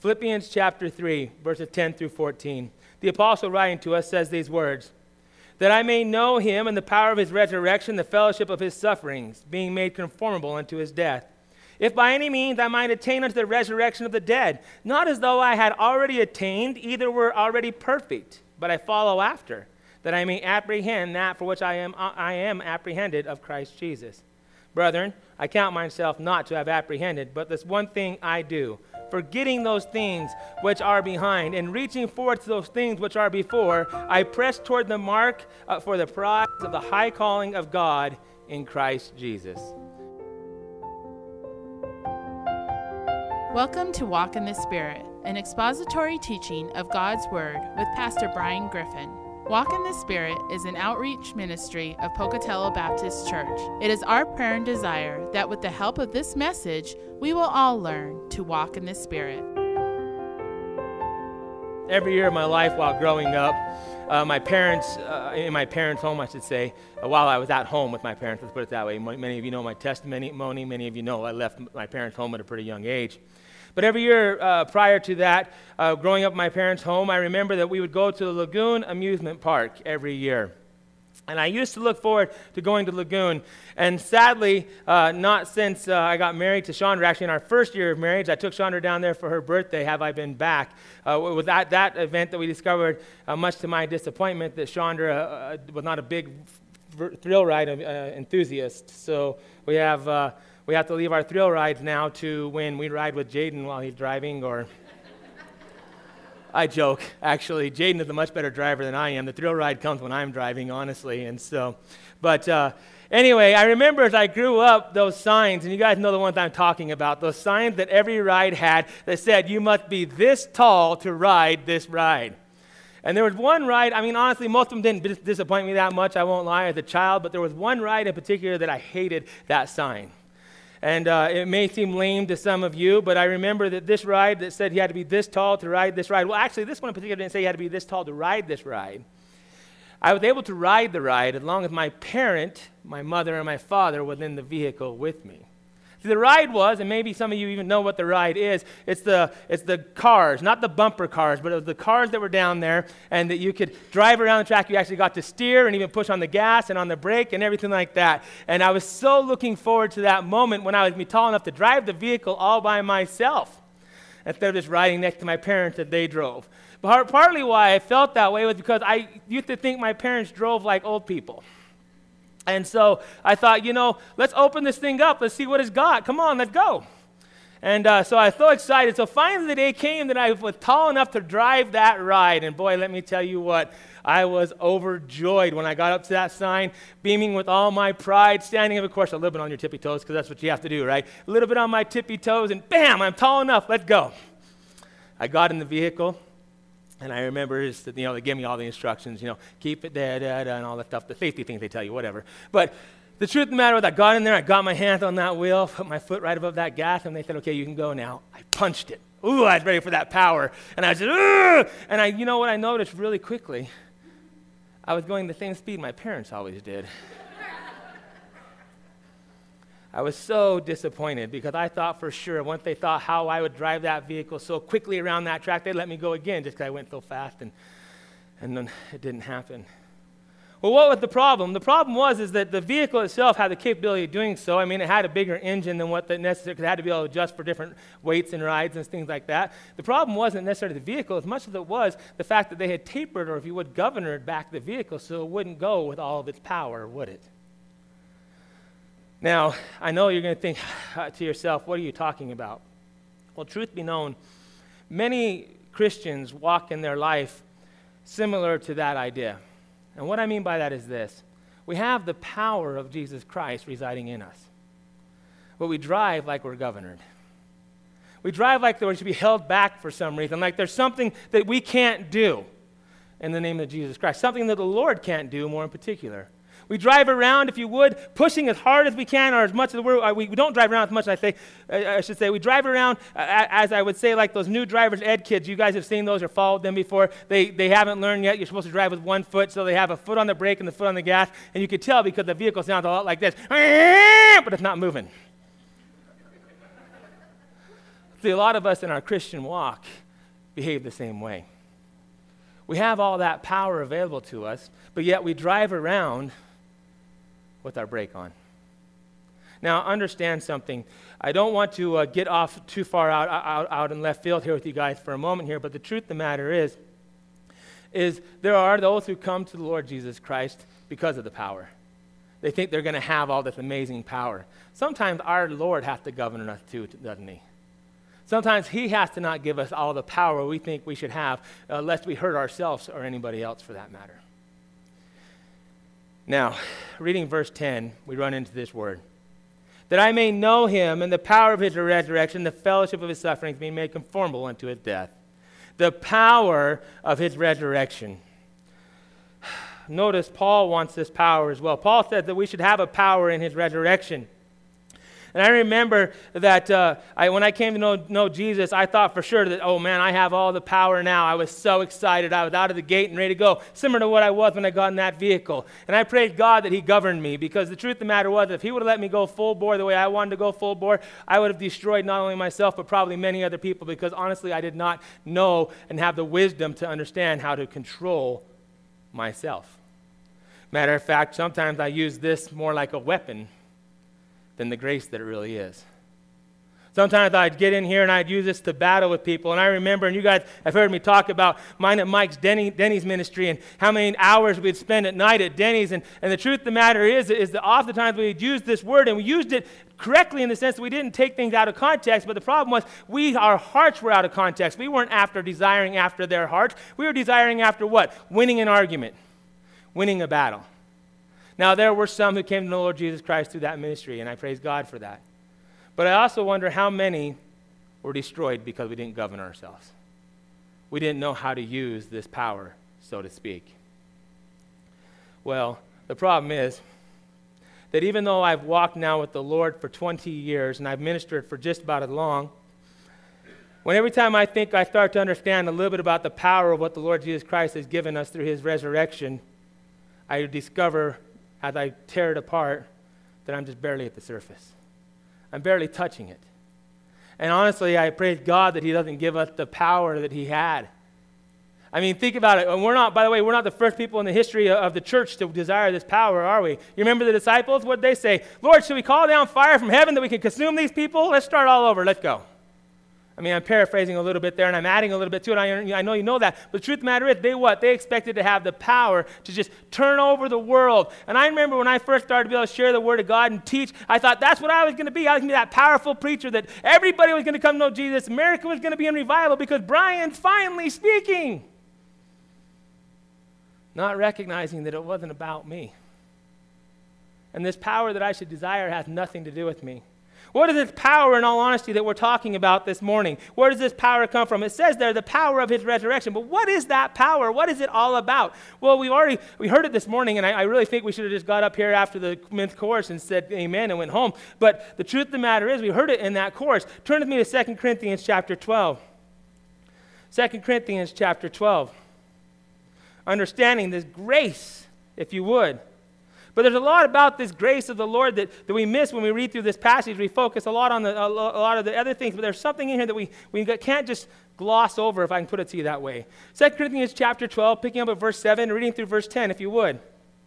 Philippians chapter 3, verses 10 through 14. The apostle writing to us says these words, that I may know him and the power of his resurrection, the fellowship of his sufferings, being made conformable unto his death. If by any means I might attain unto the resurrection of the dead, not as though I had already attained, either were already perfect, but I follow after, that I may apprehend that for which I am apprehended of Christ Jesus. Brethren, I count myself not to have apprehended, but this one thing I do, forgetting those things which are behind, and reaching forth to those things which are before, I press toward the mark for the prize of the high calling of God in Christ Jesus. Welcome to Walk in the Spirit, an expository teaching of God's Word with Pastor Brian Griffin. Walk in the Spirit is an outreach ministry of Pocatello Baptist Church. It is our prayer and desire that with the help of this message, we will all learn to walk in the Spirit. Every year of my life while growing up, in my parents' home, I should say, while I was at home with my parents, let's put it that way. Many of you know my testimony. Many of you know I left my parents' home at a pretty young age. But every year prior to that, growing up in my parents' home, I remember that we would go to the Lagoon Amusement Park every year. And I used to look forward to going to Lagoon. And sadly, not since I got married to Chandra, actually in our first year of marriage, I took Chandra down there for her birthday, have I been back. It was at that event that we discovered, much to my disappointment, that Chandra was not a big thrill ride enthusiast. So we have to leave our thrill rides now to when we ride with Jaden while he's driving, or... I joke, actually. Jaden is a much better driver than I am. The thrill ride comes when I'm driving, honestly. Anyway, I remember as I grew up, those signs, and you guys know the ones I'm talking about, those signs that every ride had that said, you must be this tall to ride this ride. And there was one ride, honestly, most of them didn't disappoint me that much, I won't lie, as a child, but there was one ride in particular that I hated that sign. And it may seem lame to some of you, but I remember that this ride that said he had to be this tall to ride this ride. Well, actually, this one in particular didn't say he had to be this tall to ride this ride. I was able to ride the ride as long as my parent, my mother, and my father were in the vehicle with me. See, the ride was, and maybe some of you even know what the ride is, it's the cars, not the bumper cars, but it was the cars that were down there, and that you could drive around the track. You actually got to steer and even push on the gas and on the brake and everything like that. And I was so looking forward to that moment when I would be tall enough to drive the vehicle all by myself, instead of just riding next to my parents that they drove. But partly why I felt that way was because I used to think my parents drove like old people. And so I thought, let's open this thing up. Let's see what it's got. Come on, let's go. And so I was so excited. So finally the day came that I was tall enough to drive that ride. And boy, let me tell you what, I was overjoyed when I got up to that sign, beaming with all my pride, standing, of course, a little bit on your tippy toes, because that's what you have to do, right? A little bit on my tippy toes, and bam, I'm tall enough. Let's go. I got in the vehicle. And I remember, they gave me all the instructions, keep it and all that stuff, the safety things they tell you, whatever. But the truth of the matter was I got in there, I got my hands on that wheel, put my foot right above that gas, and they said, okay, you can go now. I punched it. Ooh, I was ready for that power. And I said, ooh! And you know what I noticed really quickly? I was going the same speed my parents always did. I was so disappointed because I thought for sure once they thought how I would drive that vehicle so quickly around that track, they'd let me go again just because I went so fast, and then it didn't happen. Well, what was the problem? The problem was that the vehicle itself had the capability of doing so. It had a bigger engine than what the necessary, because it had to be able to adjust for different weights and rides and things like that. The problem wasn't necessarily the vehicle as much as it was the fact that they had tapered, or if you would, governored back the vehicle so it wouldn't go with all of its power, would it? Now, I know you're going to think to yourself, what are you talking about? Well, truth be known, many Christians walk in their life similar to that idea. And what I mean by that is this. We have the power of Jesus Christ residing in us, but we drive like we're governed. We drive like we should be held back for some reason, like there's something that we can't do in the name of Jesus Christ, something that the Lord can't do more in particular. We drive around, if you would, pushing as hard as we can, or as much as we don't drive around as much, I should say. We drive around, as I would say, like those new driver's ed kids. You guys have seen those or followed them before. They haven't learned yet. You're supposed to drive with one foot, so they have a foot on the brake and the foot on the gas, and you can tell because the vehicle sounds a lot like this, but it's not moving. See, a lot of us in our Christian walk behave the same way. We have all that power available to us, but yet we drive around with our brake on. Now, understand something. I don't want to get off too far out in left field here with you guys for a moment here, but the truth of the matter is there are those who come to the Lord Jesus Christ because of the power. They think they're going to have all this amazing power. Sometimes our Lord has to govern us too, doesn't he? Sometimes he has to not give us all the power we think we should have, lest we hurt ourselves or anybody else for that matter. Now, reading verse 10, we run into this word. That I may know him and the power of his resurrection, the fellowship of his sufferings, being made conformable unto his death. The power of his resurrection. Notice Paul wants this power as well. Paul said that we should have a power in his resurrection. And I remember that when I came to know Jesus, I thought for sure that, oh man, I have all the power now. I was so excited. I was out of the gate and ready to go, similar to what I was when I got in that vehicle. And I prayed God that he governed me, because the truth of the matter was, if he would have let me go full bore the way I wanted to go full bore, I would have destroyed not only myself, but probably many other people, because honestly, I did not know and have the wisdom to understand how to control myself. Matter of fact, sometimes I use this more like a weapon than the grace that it really is. Sometimes I'd get in here and I'd use this to battle with people. And I remember, and you guys have heard me talk about mine at Mike's Denny's ministry and how many hours we'd spend at night at Denny's. And the truth of the matter is that oftentimes we'd use this word, and we used it correctly in the sense that we didn't take things out of context. But the problem was our hearts were out of context. We weren't desiring after their hearts. We were desiring after what? Winning an argument, winning a battle. Now, there were some who came to the Lord Jesus Christ through that ministry, and I praise God for that. But I also wonder how many were destroyed because we didn't govern ourselves. We didn't know how to use this power, so to speak. Well, the problem is that even though I've walked now with the Lord for 20 years, and I've ministered for just about as long, when every time I think I start to understand a little bit about the power of what the Lord Jesus Christ has given us through his resurrection, I discover, as I tear it apart, that I'm just barely at the surface. I'm barely touching it. And honestly, I praise God that he doesn't give us the power that he had. I mean, think about it. And we're not the first people in the history of the church to desire this power, are we? You remember the disciples? What did they say? Lord, should we call down fire from heaven that we can consume these people? Let's start all over. Let's go. I mean, I'm paraphrasing a little bit there, and I'm adding a little bit to it. I know you know that. But the truth of the matter is, they expected to have the power to just turn over the world. And I remember when I first started to be able to share the Word of God and teach, I thought that's what I was going to be. I was going to be that powerful preacher that everybody was going to come to know Jesus. America was going to be in revival because Brian's finally speaking. Not recognizing that it wasn't about me. And this power that I should desire has nothing to do with me. What is this power, in all honesty, that we're talking about this morning? Where does this power come from? It says there, the power of his resurrection. But what is that power? What is it all about? Well, we heard it this morning, and I really think we should have just got up here after the men's chorus and said amen and went home. But the truth of the matter is, we heard it in that chorus. Turn with me to 2 Corinthians chapter 12. 2 Corinthians chapter 12. Understanding this grace, if you would. But there's a lot about this grace of the Lord that we miss when we read through this passage. We focus a lot on a lot of the other things, but there's something in here that we can't just gloss over, if I can put it to you that way. 2 Corinthians chapter 12, picking up at verse 7, reading through verse 10, if you would.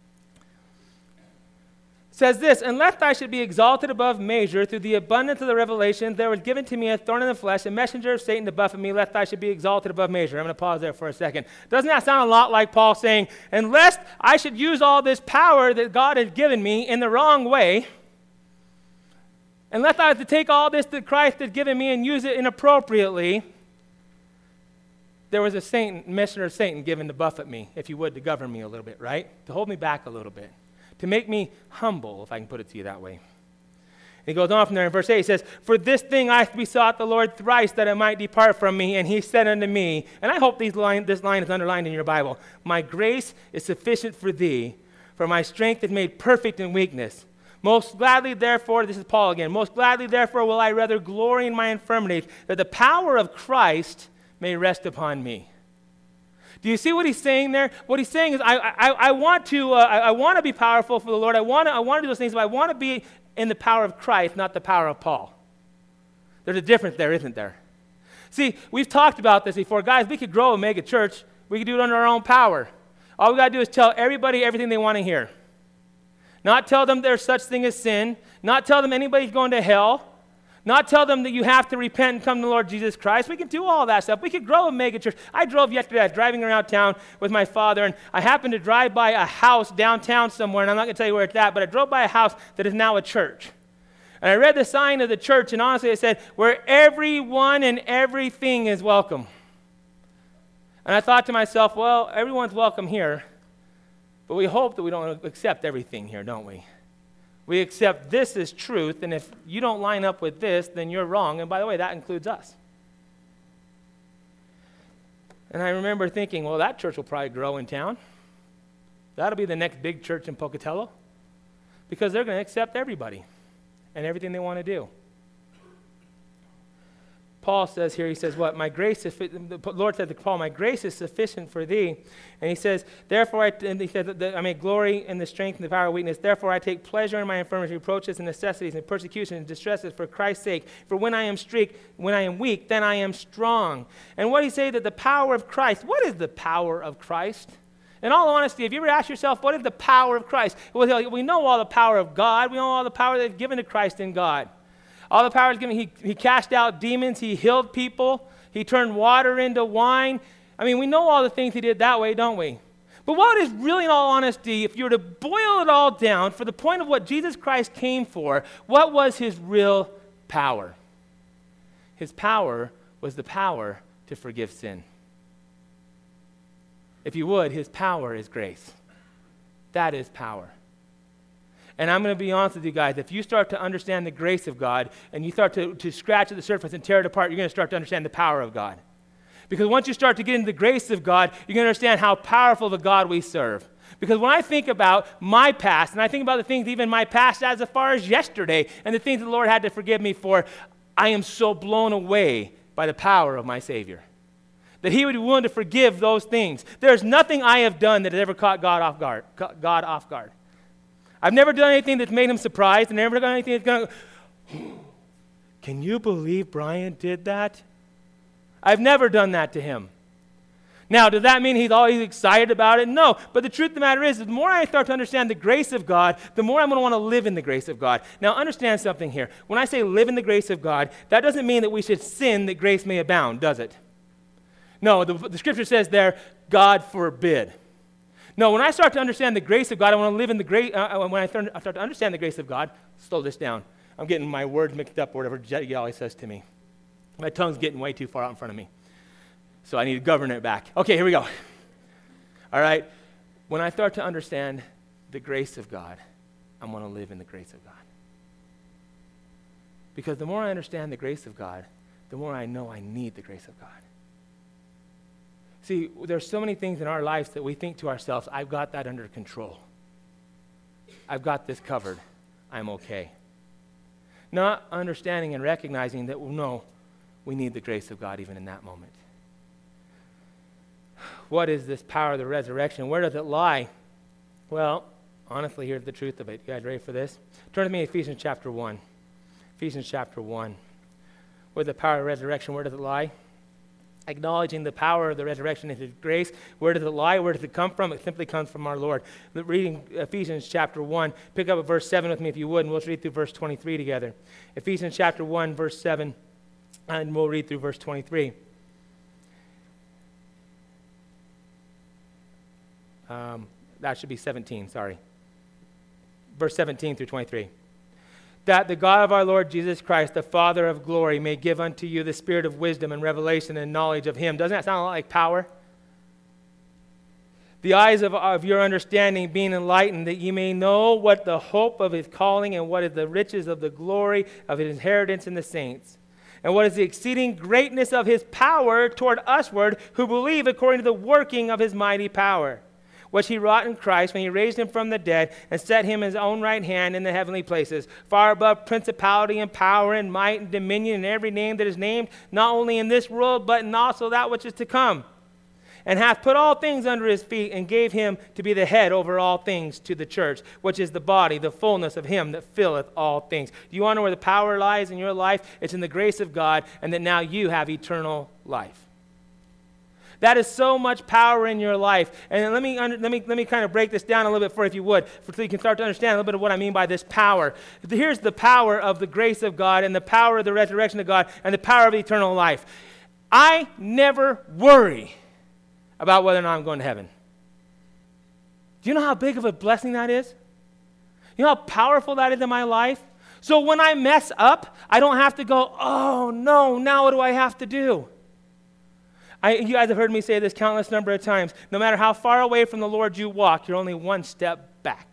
Says this, and lest I should be exalted above measure through the abundance of the revelations, there was given to me a thorn in the flesh, a messenger of Satan to buffet me, lest I should be exalted above measure. I'm going to pause there for a second. Doesn't that sound a lot like Paul saying, and lest I should use all this power that God has given me in the wrong way, and lest I have to take all this that Christ has given me and use it inappropriately, there was a messenger of Satan given to buffet me, if you would, to govern me a little bit, right? To hold me back a little bit. To make me humble, if I can put it to you that way. And he goes on from there in verse 8, he says, for this thing I besought the Lord thrice that it might depart from me, and he said unto me, and I hope this line is underlined in your Bible, my grace is sufficient for thee, for my strength is made perfect in weakness. Most gladly, therefore, this is Paul again, most gladly, therefore, will I rather glory in my infirmities, that the power of Christ may rest upon me. Do you see what he's saying there? What he's saying is, I want to be powerful for the Lord. I want to do those things, but I want to be in the power of Christ, not the power of Paul. There's a difference there, isn't there? See, we've talked about this before. Guys, we could grow a mega church. We could do it under our own power. All we got to do is tell everybody everything they want to hear. Not tell them there's such thing as sin. Not tell them anybody's going to hell. Not tell them that you have to repent and come to the Lord Jesus Christ. We can do all that stuff. We could grow a mega church. I drove yesterday. I was driving around town with my father, and I happened to drive by a house downtown somewhere, and I'm not going to tell you where it's at, but I drove by a house that is now a church. And I read the sign of the church, and honestly it said, where everyone and everything is welcome. And I thought to myself, well, everyone's welcome here, but we hope that we don't accept everything here, don't we? We accept this as truth, and if you don't line up with this, then you're wrong. And by the way, that includes us. And I remember thinking, well, that church will probably grow in town. That'll be the next big church in Pocatello, because they're going to accept everybody and everything they want to do. Paul says here, he says, what? The Lord said to Paul, my grace is sufficient for thee. And he says, therefore, I may glory in the strength and the power of weakness. Therefore, I take pleasure in my infirmities, reproaches, and necessities, and persecutions, and distresses for Christ's sake. For when I am weak, then I am strong. And what do you say that the power of Christ, what is the power of Christ? In all honesty, have you ever asked yourself, what is the power of Christ? Well, we know all the power of God. We know all the power that's given to Christ in God. All the power is given. He cast out demons. He healed people. He turned water into wine. I mean, we know all the things he did that way, don't we? But what is really, in all honesty, if you were to boil it all down for the point of what Jesus Christ came for, what was his real power? His power was the power to forgive sin. If you would, his power is grace. That is power. And I'm going to be honest with you guys, if you start to understand the grace of God and you start to scratch at the surface and tear it apart, you're going to start to understand the power of God. Because once you start to get into the grace of God, you're going to understand how powerful the God we serve. Because when I think about my past, and I think about the things even my past as far as yesterday, and the things the Lord had to forgive me for, I am so blown away by the power of my Savior. That he would be willing to forgive those things. There's nothing I have done that has ever caught God off guard. I've never done anything that's made him surprised, and never done anything that's going to, can you believe Brian did that? I've never done that to him. Now, does that mean he's always excited about it? No. But the truth of the matter is, the more I start to understand the grace of God, the more I'm going to want to live in the grace of God. Now, understand something here. When I say live in the grace of God, that doesn't mean that we should sin that grace may abound, does it? No, the scripture says there, God forbid. No, when I start to understand the grace of God, I want to live in the grace. When I start to understand the grace of God, slow this down. I'm getting my words mixed up or whatever Jetty always says to me. My tongue's getting way too far out in front of me. So I need to govern it back. Okay, here we go. All right. When I start to understand the grace of God, I'm going to live in the grace of God. Because the more I understand the grace of God, the more I know I need the grace of God. See, there's so many things in our lives that we think to ourselves, I've got that under control. I've got this covered. I'm okay. Not understanding and recognizing that, no, we need the grace of God even in that moment. What is this power of the resurrection? Where does it lie? Well, honestly, here's the truth of it. You guys ready for this? Turn to me to Ephesians chapter 1. Ephesians chapter 1. Where's the power of resurrection? Where does it lie? Acknowledging the power of the resurrection and his grace. Where does it lie? Where does it come from? It simply comes from our Lord. Reading Ephesians chapter 1, pick up at verse 7 with me if you would, and we'll read through verse 23 together. Ephesians chapter 1, verse 7, and we'll read through verse 23. That should be 17, sorry. Verse 17 through 23. That the God of our Lord Jesus Christ, the Father of glory, may give unto you the spirit of wisdom and revelation and knowledge of him. Doesn't that sound a lot like power? The eyes of your understanding being enlightened, that ye may know what the hope of his calling and what is the riches of the glory of his inheritance in the saints. And what is the exceeding greatness of his power toward usward who believe according to the working of his mighty power, which he wrought in Christ when he raised him from the dead and set him in his own right hand in the heavenly places, far above principality and power and might and dominion and every name that is named, not only in this world, but in also that which is to come. and hath put all things under his feet, and gave him to be the head over all things to the church, which is the body, the fullness of him that filleth all things. Do you want to know where the power lies in your life? It's in the grace of God, and that now you have eternal life. That is so much power in your life. And let me kind of break this down a little bit for, if you would, so you can start to understand a little bit of what I mean by this power. Here's the power of the grace of God, and the power of the resurrection of God, and the power of eternal life. I never worry about whether or not I'm going to heaven. Do you know how big of a blessing that is? You know how powerful that is in my life? So when I mess up, I don't have to go, oh no, now what do I have to do? You guys have heard me say this countless number of times. No matter how far away from the Lord you walk, you're only one step back.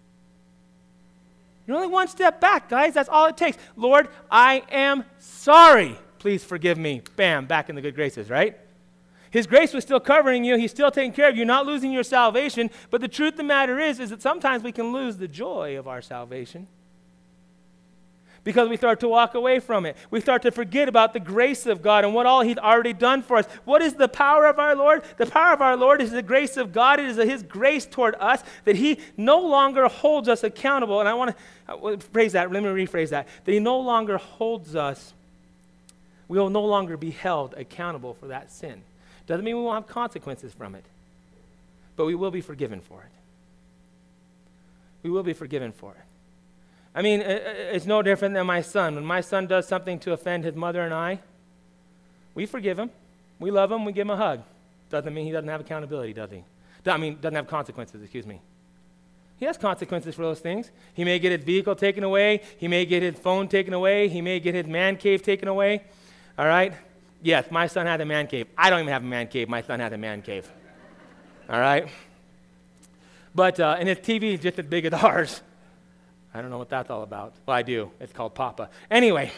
You're only one step back, guys. That's all it takes. Lord, I am sorry. Please forgive me. Bam, back in the good graces, right? His grace was still covering you. He's still taking care of you. You're not losing your salvation. But the truth of the matter is that sometimes we can lose the joy of our salvation, because we start to walk away from it. We start to forget about the grace of God and what all He's already done for us. What is the power of our Lord? The power of our Lord is the grace of God. It is His grace toward us, that He no longer holds us accountable. And I want to phrase that. Let me rephrase that. That He no longer holds us. We will no longer be held accountable for that sin. Doesn't mean we won't have consequences from it, but we will be forgiven for it. We will be forgiven for it. I mean, it's no different than my son. When my son does something to offend his mother and I, we forgive him. We love him. We give him a hug. Doesn't mean he doesn't have accountability, does he? Doesn't have consequences, excuse me. He has consequences for those things. He may get his vehicle taken away. He may get his phone taken away. He may get his man cave taken away. All right? Yes, my son had a man cave. I don't even have a man cave. My son has a man cave. All right? But, and his TV is just as big as ours. I don't know what that's all about. Well, I do. It's called Papa. Anyway.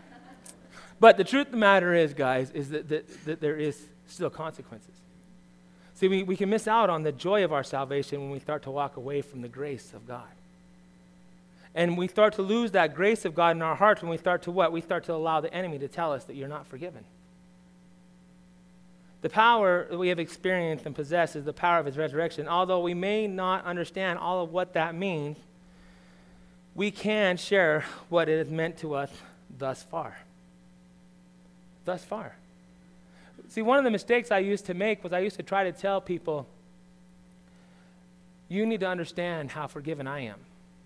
But the truth of the matter is, guys, is that there is still consequences. See, we can miss out on the joy of our salvation when we start to walk away from the grace of God. And we start to lose that grace of God in our hearts when we start to what? We start to allow the enemy to tell us that you're not forgiven. The power that we have experienced and possessed is the power of His resurrection. Although we may not understand all of what that means, we can share what it has meant to us thus far. Thus far. See, one of the mistakes I used to make was I used to try to tell people, you need to understand how forgiven I am.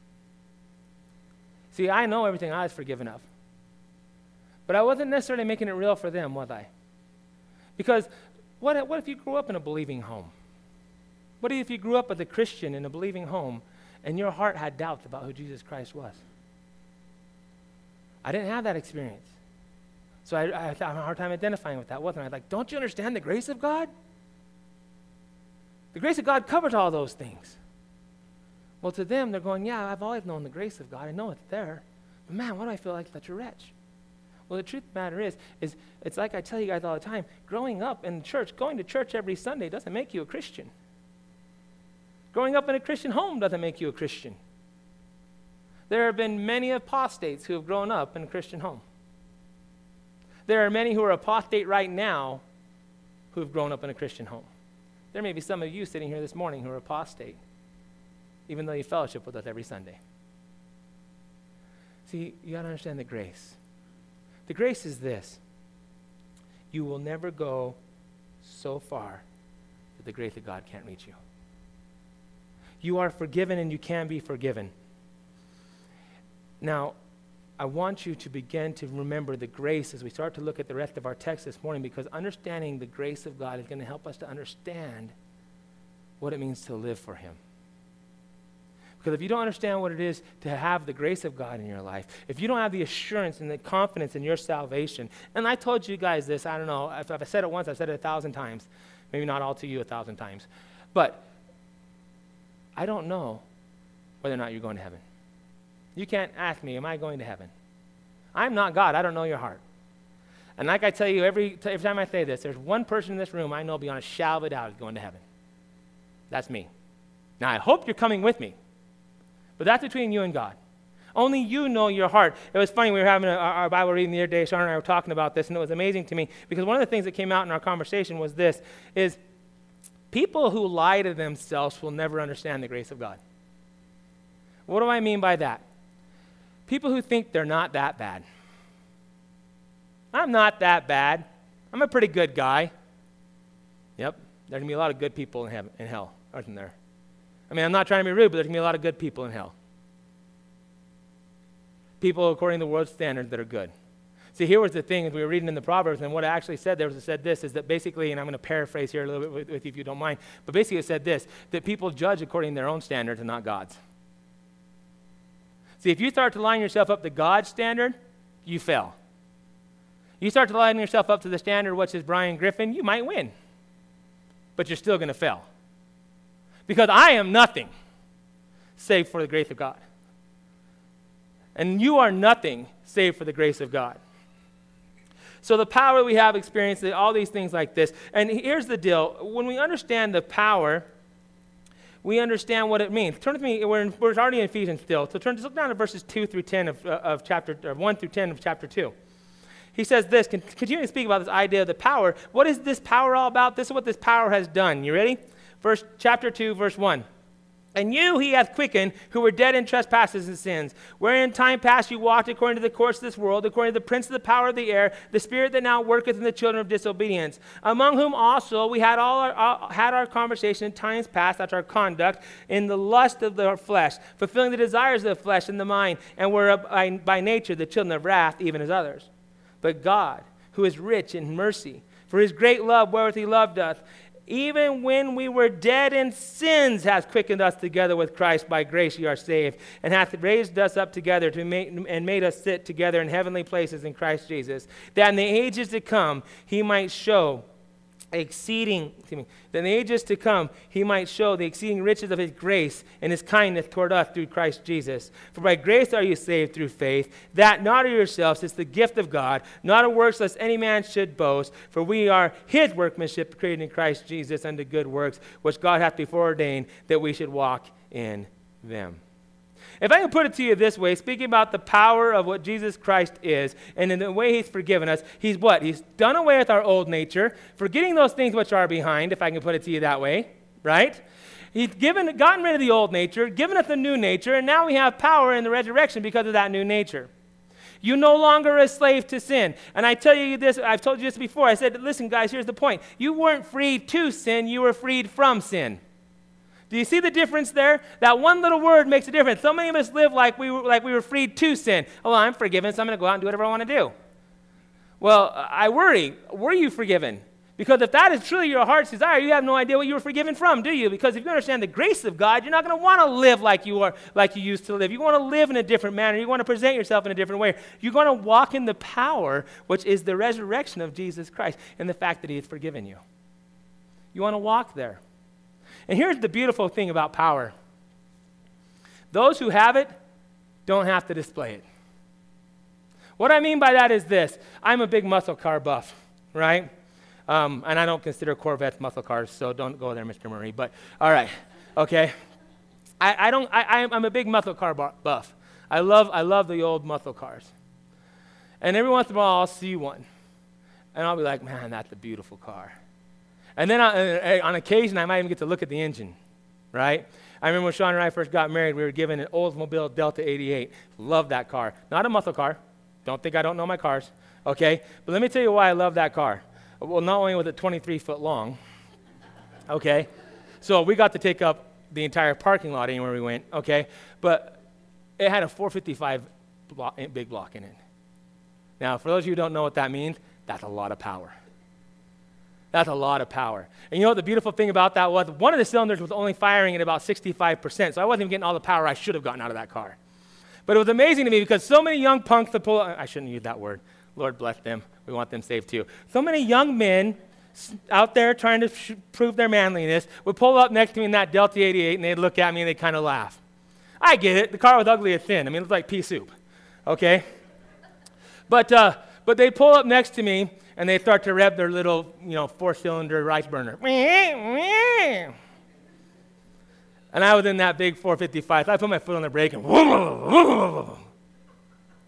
See, I know everything I was forgiven of. But I wasn't necessarily making it real for them, was I? Because what if you grew up in a believing home? What if you grew up as a Christian in a believing home and your heart had doubts about who Jesus Christ was? I didn't have that experience. So I had a hard time identifying with that, wasn't I? I was like, don't you understand the grace of God? The grace of God covers all those things. Well, to them, they're going, yeah, I've always known the grace of God. I know it's there. But man, why do I feel like such a wretch? Well, the truth of the matter is it's like I tell you guys all the time, growing up in church, going to church every Sunday doesn't make you a Christian. Growing up in a Christian home doesn't make you a Christian. There have been many apostates who have grown up in a Christian home. There are many who are apostate right now who have grown up in a Christian home. There may be some of you sitting here this morning who are apostate, even though you fellowship with us every Sunday. See, you got to understand the grace. The grace is this. You will never go so far that the grace of God can't reach you. You are forgiven and you can be forgiven. Now, I want you to begin to remember the grace as we start to look at the rest of our text this morning, because understanding the grace of God is going to help us to understand what it means to live for Him. Because if you don't understand what it is to have the grace of God in your life, if you don't have the assurance and the confidence in your salvation, and I told you guys this, I don't know, if I said it once, I've said it 1,000 times, maybe not all to you 1,000 times, but I don't know whether or not you're going to heaven. You can't ask me, am I going to heaven? I'm not God. I don't know your heart. And like I tell you every time I say this, there's one person in this room I know beyond a shadow of a doubt is going to heaven. That's me. Now, I hope you're coming with me, but that's between you and God. Only you know your heart. It was funny, we were having our Bible reading the other day, Sean and I were talking about this, and it was amazing to me, because one of the things that came out in our conversation was this, is People who lie to themselves will never understand the grace of God. What do I mean by that? People who think they're not that bad. I'm not that bad. I'm a pretty good guy. Yep, there's going to be a lot of good people in hell, aren't there? I mean, I'm not trying to be rude, but there's going to be a lot of good people in hell. People according to the world's standards that are good. See, here was the thing, as we were reading in the Proverbs, and what it actually said there was, it said this, is that basically, and I'm going to paraphrase here a little bit with you if you don't mind, but basically it said this, that people judge according to their own standards and not God's. See, if you start to line yourself up to God's standard, you fail. You start to line yourself up to the standard, which is Brian Griffin, you might win, but you're still going to fail. Because I am nothing save for the grace of God. And you are nothing save for the grace of God. So the power we have experienced, all these things like this. And here's the deal. When we understand the power, we understand what it means. Turn with me, we're already in Ephesians still. So look down to verses 2 through 10 of chapter, or 1 through 10 of chapter 2. He says this, continuing to speak about this idea of the power. What is this power all about? This is what this power has done. You ready? Chapter 2, verse 1. And you he hath quickened, who were dead in trespasses and sins, wherein in time past you walked according to the course of this world, according to the prince of the power of the air, the spirit that now worketh in the children of disobedience, among whom also we had had our conversation in times past, that's our conduct, in the lust of the flesh, fulfilling the desires of the flesh and the mind, and were by nature the children of wrath, even as others. But God, who is rich in mercy, for his great love wherewith he loved us, even when we were dead in sins, hath quickened us together with Christ. By grace ye are saved, and hath raised us up together and made us sit together in heavenly places in Christ Jesus, that in the ages to come he might show the exceeding riches of his grace and his kindness toward us through Christ Jesus. For by grace are you saved through faith, that not of yourselves, it's the gift of God, not of works, lest any man should boast. For we are his workmanship, created in Christ Jesus unto good works, which God hath before ordained that we should walk in them. If I can put it to you this way, speaking about the power of what Jesus Christ is, and in the way he's forgiven us, he's what? He's done away with our old nature, forgetting those things which are behind, if I can put it to you that way, right? He's gotten rid of the old nature, given us a new nature, and now we have power in the resurrection because of that new nature. You're no longer a slave to sin. And I tell you this, I've told you this before. I said, listen, guys, here's the point. You weren't freed to sin, you were freed from sin. Do you see the difference there? That one little word makes a difference. So many of us live like we were freed to sin. Oh, well, I'm forgiven, so I'm going to go out and do whatever I want to do. Well, I worry. Were you forgiven? Because if that is truly your heart's desire, you have no idea what you were forgiven from, do you? Because if you understand the grace of God, you're not going to want to live like you used to live. You want to live in a different manner. You want to present yourself in a different way. You're going to walk in the power, which is the resurrection of Jesus Christ, and the fact that he has forgiven you. You want to walk there. And here's the beautiful thing about power. Those who have it don't have to display it. What I mean by that is this. I'm a big muscle car buff, right? And I don't consider Corvettes muscle cars, so don't go there, Mr. Murray. But, all right, okay. I'm a big muscle car buff. I love the old muscle cars. And every once in a while, I'll see one. And I'll be like, man, that's a beautiful car. And then on occasion, I might even get to look at the engine, right? I remember when Sean and I first got married, we were given an Oldsmobile Delta 88. Love that car. Not a muscle car. Don't think I don't know my cars, okay? But let me tell you why I love that car. Well, not only was it 23 foot long, okay? So we got to take up the entire parking lot anywhere we went, okay? But it had a 455 big block in it. Now, for those of you who don't know what that means, that's a lot of power. That's a lot of power. And you know what the beautiful thing about that was? One of the cylinders was only firing at about 65%, so I wasn't even getting all the power I should have gotten out of that car. But it was amazing to me because so many young punks that pull, I shouldn't use that word. Lord bless them. We want them saved too. So many young men out there trying to prove their manliness would pull up next to me in that Delta 88 and they'd look at me and they'd kind of laugh. I get it. The car was ugly as sin. I mean, it looked like pea soup, okay? But they'd pull up next to me and they start to rev their little, 4-cylinder rice burner. And I was in that big 455, so I put my foot on the brake and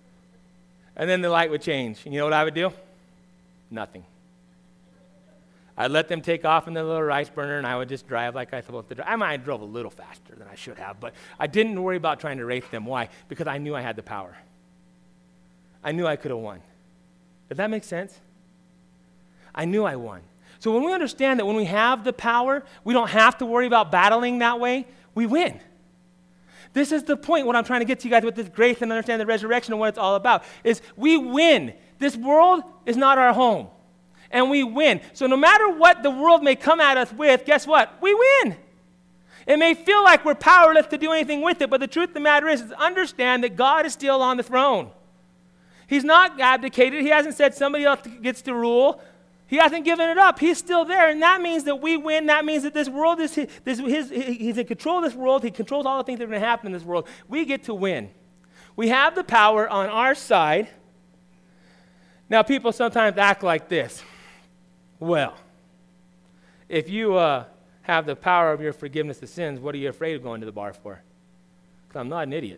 and then the light would change. And you know what I would do? Nothing. I'd let them take off in the little rice burner, and I would just drive like I was supposed to drive. I drove a little faster than I should have, but I didn't worry about trying to race them. Why? Because I knew I had the power. I knew I could have won. Does that make sense? I knew I won. So when we understand that when we have the power, we don't have to worry about battling that way, we win. This is the point, what I'm trying to get to you guys with this grace and understand the resurrection and what it's all about, is we win. This world is not our home. And we win. So no matter what the world may come at us with, guess what? We win. It may feel like we're powerless to do anything with it, but the truth of the matter is understand that God is still on the throne. He's not abdicated. He hasn't said somebody else gets to rule. He hasn't given it up. He's still there, and that means that we win. That means that this world is he's in control of this world. He controls all the things that are going to happen in this world. We get to win. We have the power on our side. Now, people sometimes act like this. Well, if you have the power of your forgiveness of sins, what are you afraid of going to the bar for? Because I'm not an idiot.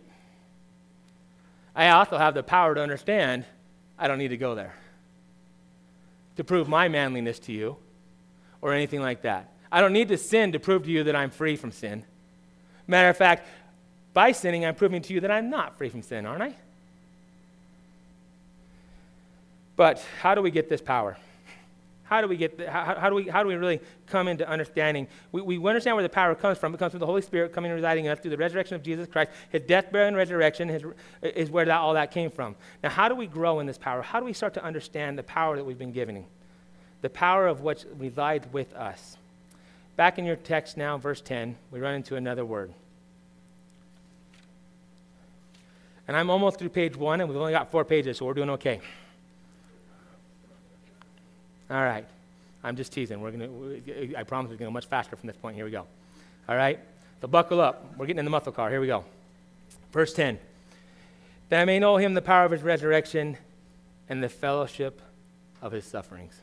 I also have the power to understand I don't need to go there to prove my manliness to you or anything like that. I don't need to sin to prove to you that I'm free from sin. Matter of fact, by sinning, I'm proving to you that I'm not free from sin, aren't I? But how do we get this power? How do we really come into understanding? We understand where the power comes from. It comes from the Holy Spirit coming and residing in us through the resurrection of Jesus Christ. His death, burial, and resurrection is where all that came from. Now, how do we grow in this power? How do we start to understand the power that we've been given? The power of which resides with us. Back in your text now, verse 10, we run into another word. And I'm almost through page 1, and we've only got 4 pages, so we're doing okay. All right. I'm just teasing. I promise we're going to go much faster from this point. Here we go. All right? So buckle up. We're getting in the muscle car. Here we go. Verse 10. That I may know him, the power of his resurrection, and the fellowship of his sufferings.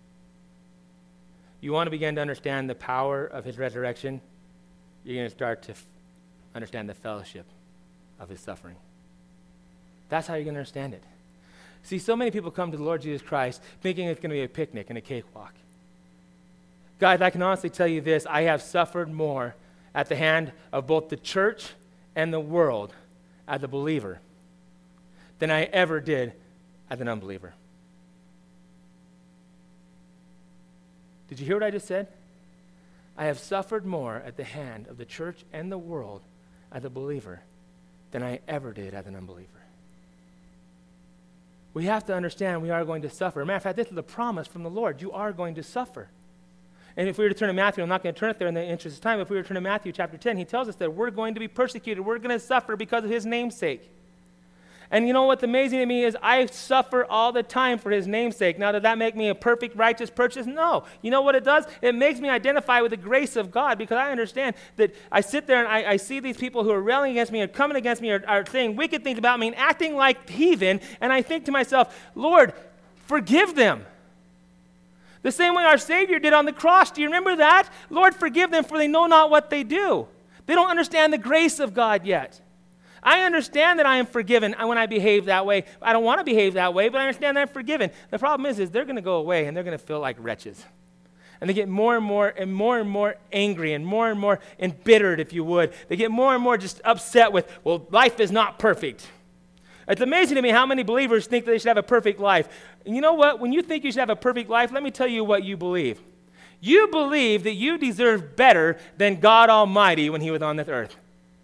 You want to begin to understand the power of his resurrection, you're going to start to understand the fellowship of his suffering. That's how you're going to understand it. See, so many people come to the Lord Jesus Christ thinking it's going to be a picnic and a cakewalk. Guys, I can honestly tell you this. I have suffered more at the hand of both the church and the world as a believer than I ever did as an unbeliever. Did you hear what I just said? I have suffered more at the hand of the church and the world as a believer than I ever did as an unbeliever. We have to understand we are going to suffer. As a matter of fact, this is a promise from the Lord. You are going to suffer. And if we were to turn to Matthew, I'm not going to turn it there in the interest of time, if we were to turn to Matthew chapter 10, he tells us that we're going to be persecuted. We're going to suffer because of his name's sake. And you know what's amazing to me is I suffer all the time for his name's sake. Now, does that make me a perfect, righteous person? No. You know what it does? It makes me identify with the grace of God because I understand that I sit there and I see these people who are railing against me or coming against me or are saying wicked things about me and acting like heathen, and I think to myself, Lord, forgive them. The same way our Savior did on the cross. Do you remember that? Lord, forgive them, for they know not what they do. They don't understand the grace of God yet. I understand that I am forgiven when I behave that way. I don't want to behave that way, but I understand that I'm forgiven. The problem is they're going to go away and they're going to feel like wretches. And they get more and more angry and more embittered, if you would. They get more and more just upset with, well, life is not perfect. It's amazing to me how many believers think that they should have a perfect life. And you know what? When you think you should have a perfect life, let me tell you what you believe. You believe that you deserve better than God Almighty when he was on this earth.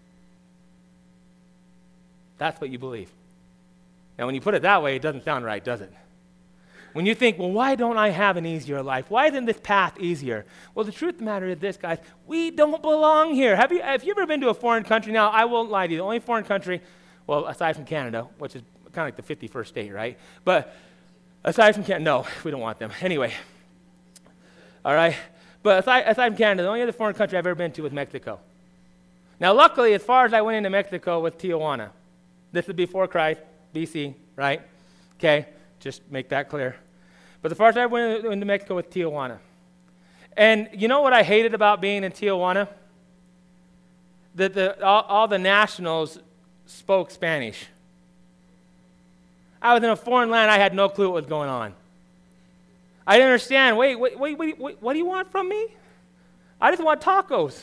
That's what you believe. Now, when you put it that way, it doesn't sound right, does it? When you think, well, why don't I have an easier life? Why isn't this path easier? Well, the truth of the matter is this, guys. We don't belong here. Have you ever been to a foreign country? Now, I won't lie to you. The only foreign country, well, aside from Canada, which is kind of like the 51st state, right? But aside from Canada, no, we don't want them. Anyway, all right? But aside from Canada, the only other foreign country I've ever been to was Mexico. Now, luckily, as far as I went into Mexico was Tijuana. This is before Christ, BC, right? Okay, just make that clear. But the first time I went into Mexico with Tijuana. And you know what I hated about being in Tijuana? That all the nationals spoke Spanish. I was in a foreign land. I had no clue what was going on. I didn't understand. Wait, what do you want from me? I just want tacos.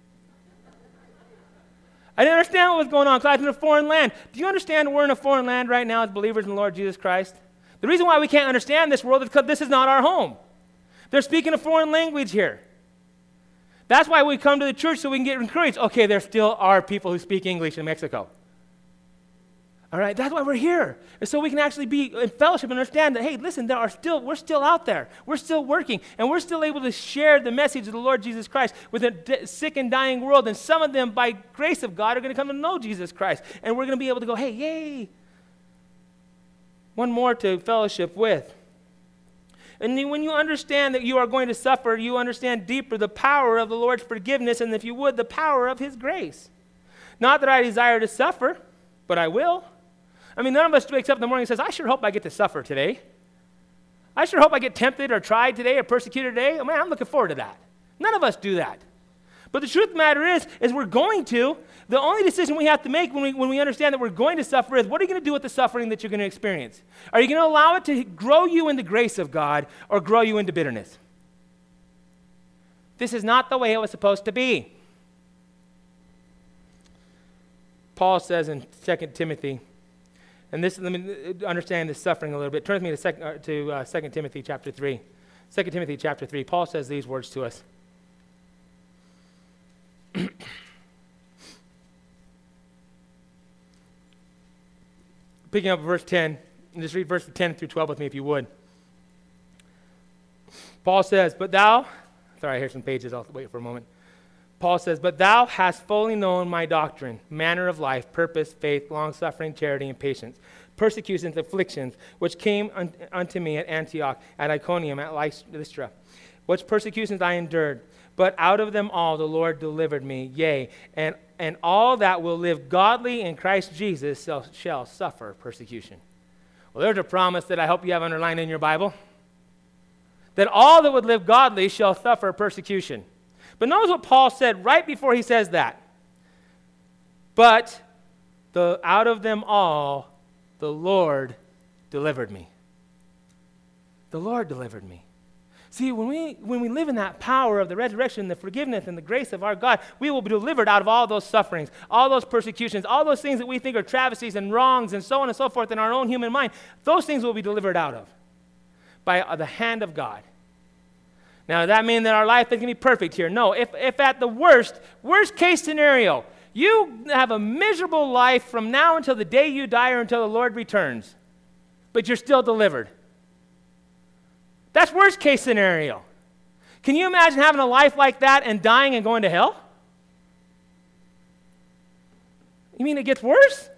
I didn't understand what was going on because I was in a foreign land. Do you understand we're in a foreign land right now as believers in the Lord Jesus Christ? The reason why we can't understand this world is because this is not our home. They're speaking a foreign language here. That's why we come to the church, so we can get encouraged. Okay, there still are people who speak English in Mexico. All right, that's why we're here. And so we can actually be in fellowship and understand that, hey, listen, we're still out there. We're still working. And we're still able to share the message of the Lord Jesus Christ with a sick and dying world. And some of them, by grace of God, are going to come to know Jesus Christ. And we're going to be able to go, hey, yay. One more to fellowship with. And when you understand that you are going to suffer, you understand deeper the power of the Lord's forgiveness and, if you would, the power of his grace. Not that I desire to suffer, but I will. I mean, none of us wakes up in the morning and says, I sure hope I get to suffer today. I sure hope I get tempted or tried today or persecuted today. Oh, man, I'm looking forward to that. None of us do that. But the truth of the matter is we're going to. The only decision we have to make when we understand that we're going to suffer is, what are you going to do with the suffering that you're going to experience? Are you going to allow it to grow you in the grace of God or grow you into bitterness? This is not the way it was supposed to be. Paul says in 2 Timothy, and this, let me understand this suffering a little bit. Turn with me to 2 Timothy chapter 3. 2 Timothy chapter 3, Paul says these words to us. Picking up verse 10, and just read verses 10 through 12 with me if you would. Paul says, here's some pages, I'll wait for a moment. Paul says, but thou hast fully known my doctrine, manner of life, purpose, faith, long-suffering, charity, and patience, persecutions, afflictions, which came unto me at Antioch, at Iconium, at Lystra, which persecutions I endured. But out of them all the Lord delivered me, yea, and all that will live godly in Christ Jesus shall suffer persecution. Well, there's a promise that I hope you have underlined in your Bible, that all that would live godly shall suffer persecution. But notice what Paul said right before he says that. But out of them all, the Lord delivered me. The Lord delivered me. See, when we live in that power of the resurrection, the forgiveness, and the grace of our God, we will be delivered out of all those sufferings, all those persecutions, all those things that we think are travesties and wrongs and so on and so forth in our own human mind. Those things will be delivered out of by the hand of God. Now, does that mean that our life is going to be perfect here? No. If at the worst case scenario, you have a miserable life from now until the day you die or until the Lord returns, but you're still delivered. That's worst case scenario. Can you imagine having a life like that and dying and going to hell? You mean it gets worse?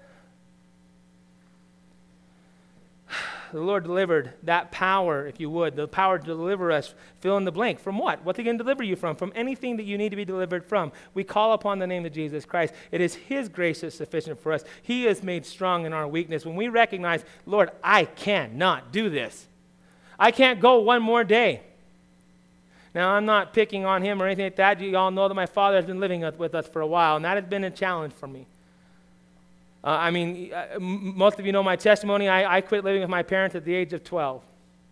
The Lord delivered that power, if you would, the power to deliver us, fill in the blank. From what? What's he going to deliver you from? From anything that you need to be delivered from. We call upon the name of Jesus Christ. It is his grace that's sufficient for us. He is made strong in our weakness. When we recognize, Lord, I cannot do this. I can't go one more day. Now, I'm not picking on him or anything like that. You all know that my father has been living with us for a while, and that has been a challenge for me. Most of you know my testimony. I quit living with my parents at the age of 12.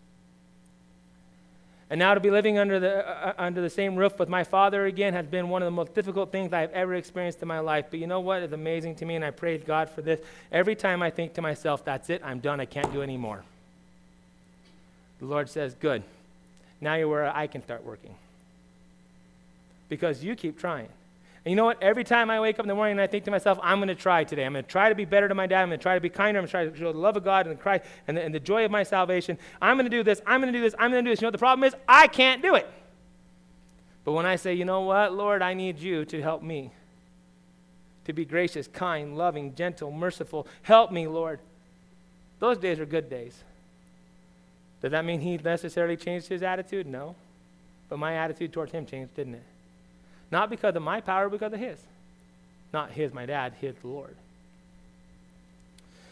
And now to be living under the same roof with my father again has been one of the most difficult things I've ever experienced in my life. But you know what is amazing to me, and I praise God for this? Every time I think to myself, that's it, I'm done, I can't do anymore. The Lord says, good. Now you're where I can start working. Because you keep trying. And you know what? Every time I wake up in the morning and I think to myself, I'm going to try today. I'm going to try to be better to my dad. I'm going to try to be kinder. I'm going to try to show the love of God and Christ and the joy of my salvation. I'm going to do this. I'm going to do this. I'm going to do this. You know what the problem is? I can't do it. But when I say, you know what, Lord, I need you to help me to be gracious, kind, loving, gentle, merciful. Help me, Lord. Those days are good days. Does that mean he necessarily changed his attitude? No. But my attitude towards him changed, didn't it? Not because of my power, because of his. Not his, my dad, his, the Lord.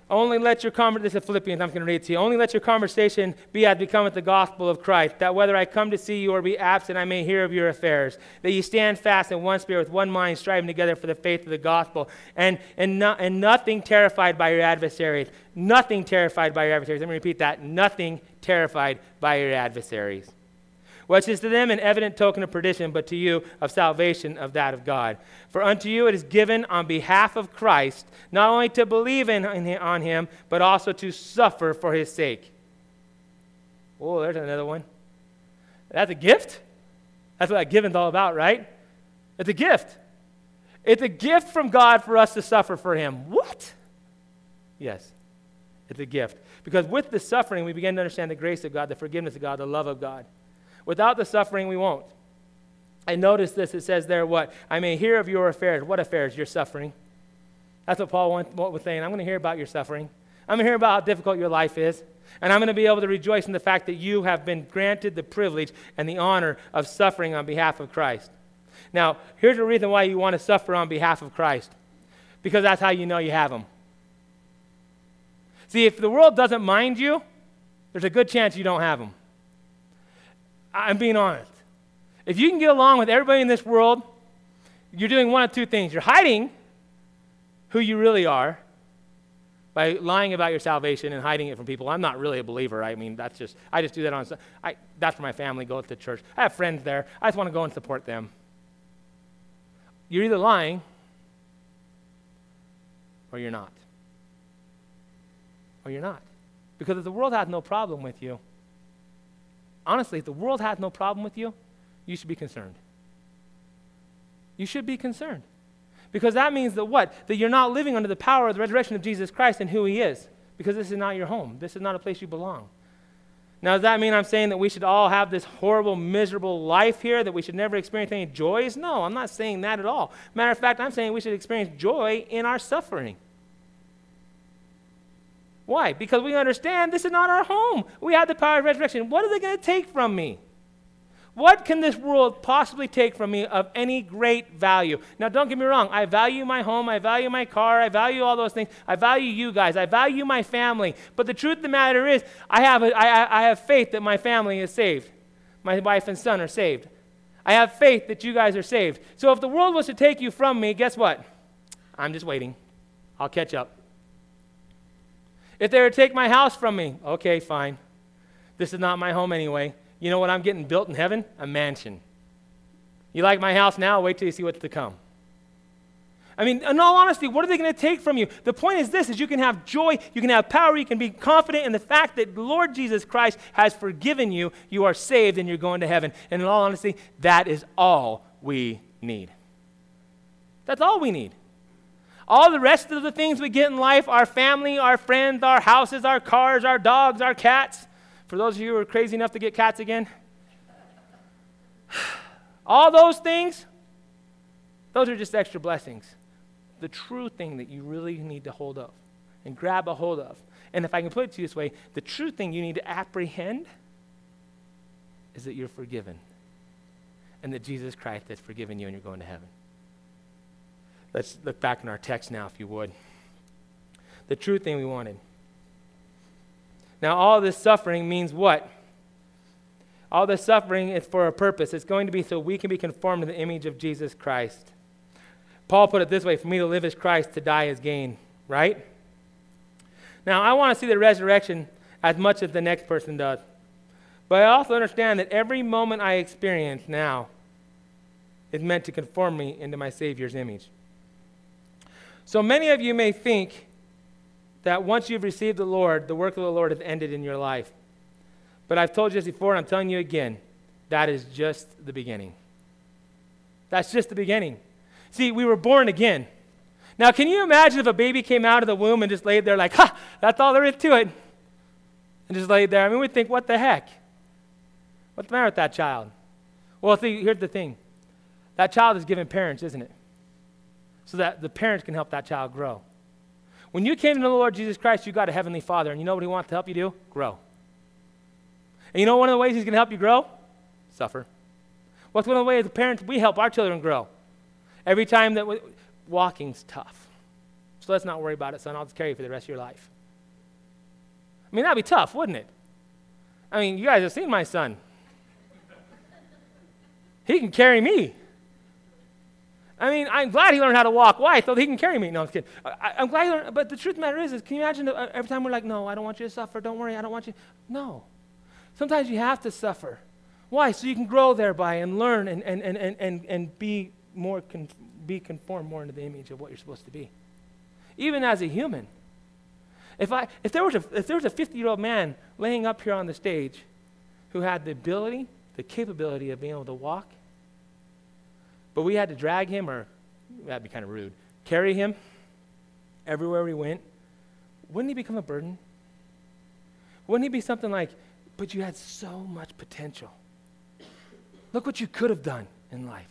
Only let your this is Philippians, I'm going to read it to you. Only let your conversation be as becometh the gospel of Christ, that whether I come to see you or be absent, I may hear of your affairs, that ye stand fast in one spirit with one mind, striving together for the faith of the gospel, and nothing terrified by your adversaries. Nothing terrified by your adversaries. Let me repeat that. Nothing terrified by your adversaries. Which is to them an evident token of perdition, but to you of salvation of that of God. For unto you it is given on behalf of Christ, not only to believe on him, but also to suffer for his sake. Oh, there's another one. That's a gift? That's what that giving's all about, right? It's a gift. It's a gift from God for us to suffer for him. What? Yes, it's a gift. Because with the suffering, we begin to understand the grace of God, the forgiveness of God, the love of God. Without the suffering, we won't. And notice this, it says there what? I may hear of your affairs. What affairs? Your suffering. That's what Paul was saying. I'm going to hear about your suffering. I'm going to hear about how difficult your life is. And I'm going to be able to rejoice in the fact that you have been granted the privilege and the honor of suffering on behalf of Christ. Now, here's the reason why you want to suffer on behalf of Christ. Because that's how you know you have him. See, if the world doesn't mind you, there's a good chance you don't have him. I'm being honest. If you can get along with everybody in this world, you're doing one of two things. You're hiding who you really are by lying about your salvation and hiding it from people. I'm not really a believer. I mean, I just do that that's where my family goes to church. I have friends there. I just want to go and support them. You're either lying or you're not. Or you're not. Because if the world has no problem with you, honestly, if the world has no problem with you, you should be concerned. You should be concerned. Because that means that what? That you're not living under the power of the resurrection of Jesus Christ and who he is. Because this is not your home. This is not a place you belong. Now, does that mean I'm saying that we should all have this horrible, miserable life here, that we should never experience any joys? No, I'm not saying that at all. Matter of fact, I'm saying we should experience joy in our suffering. Why? Because we understand this is not our home. We have the power of resurrection. What are they going to take from me? What can this world possibly take from me of any great value? Now, don't get me wrong. I value my home. I value my car. I value all those things. I value you guys. I value my family. But the truth of the matter is, I have faith that my family is saved. My wife and son are saved. I have faith that you guys are saved. So if the world was to take you from me, guess what? I'm just waiting. I'll catch up. If they were to take my house from me, okay, fine. This is not my home anyway. You know what I'm getting built in heaven? A mansion. You like my house now? Wait till you see what's to come. I mean, in all honesty, what are they going to take from you? The point is this, is you can have joy, you can have power, you can be confident in the fact that the Lord Jesus Christ has forgiven you, you are saved, and you're going to heaven. And in all honesty, that is all we need. That's all we need. All the rest of the things we get in life, our family, our friends, our houses, our cars, our dogs, our cats. For those of you who are crazy enough to get cats again, all those things, those are just extra blessings. The true thing that you really need to hold of and grab a hold of, and if I can put it to you this way, the true thing you need to apprehend is that you're forgiven and that Jesus Christ has forgiven you and you're going to heaven. Let's look back in our text now, if you would. The true thing we wanted. Now, all this suffering means what? All this suffering is for a purpose. It's going to be so we can be conformed to the image of Jesus Christ. Paul put it this way, for me to live as Christ, to die as gain, right? Now, I want to see the resurrection as much as the next person does. But I also understand that every moment I experience now is meant to conform me into my Savior's image. So many of you may think that once you've received the Lord, the work of the Lord has ended in your life. But I've told you this before, and I'm telling you again, that is just the beginning. That's just the beginning. See, we were born again. Now, can you imagine if a baby came out of the womb and just laid there like, that's all there is to it, and just laid there? I mean, we'd think, what the heck? What's the matter with that child? Well, see, here's the thing. That child is given parents, isn't it? So that the parents can help that child grow. When you came to know the Lord Jesus Christ, you got a heavenly Father, and you know what he wants to help you do? Grow. And you know one of the ways he's going to help you grow? Suffer. What's one of the ways the parents, we help our children grow? Every time that walking's tough. So let's not worry about it, son. I'll just carry you for the rest of your life. I mean, that'd be tough, wouldn't it? I mean, you guys have seen my son. He can carry me. I mean, I'm glad he learned how to walk. Why? So he can carry me. No, I'm kidding. I'm glad he learned, but the truth of the matter is can you imagine every time we're like, no, I don't want you to suffer. Don't worry, I don't want you. No. Sometimes you have to suffer. Why? So you can grow thereby and learn and be conformed more into the image of what you're supposed to be. Even as a human. If there was a 50-year-old man laying up here on the stage who had the ability, the capability of being able to walk, but we had to drag him, or that'd be kind of rude, carry him everywhere we went, wouldn't he become a burden? Wouldn't he be something like, but you had so much potential. Look what you could have done in life.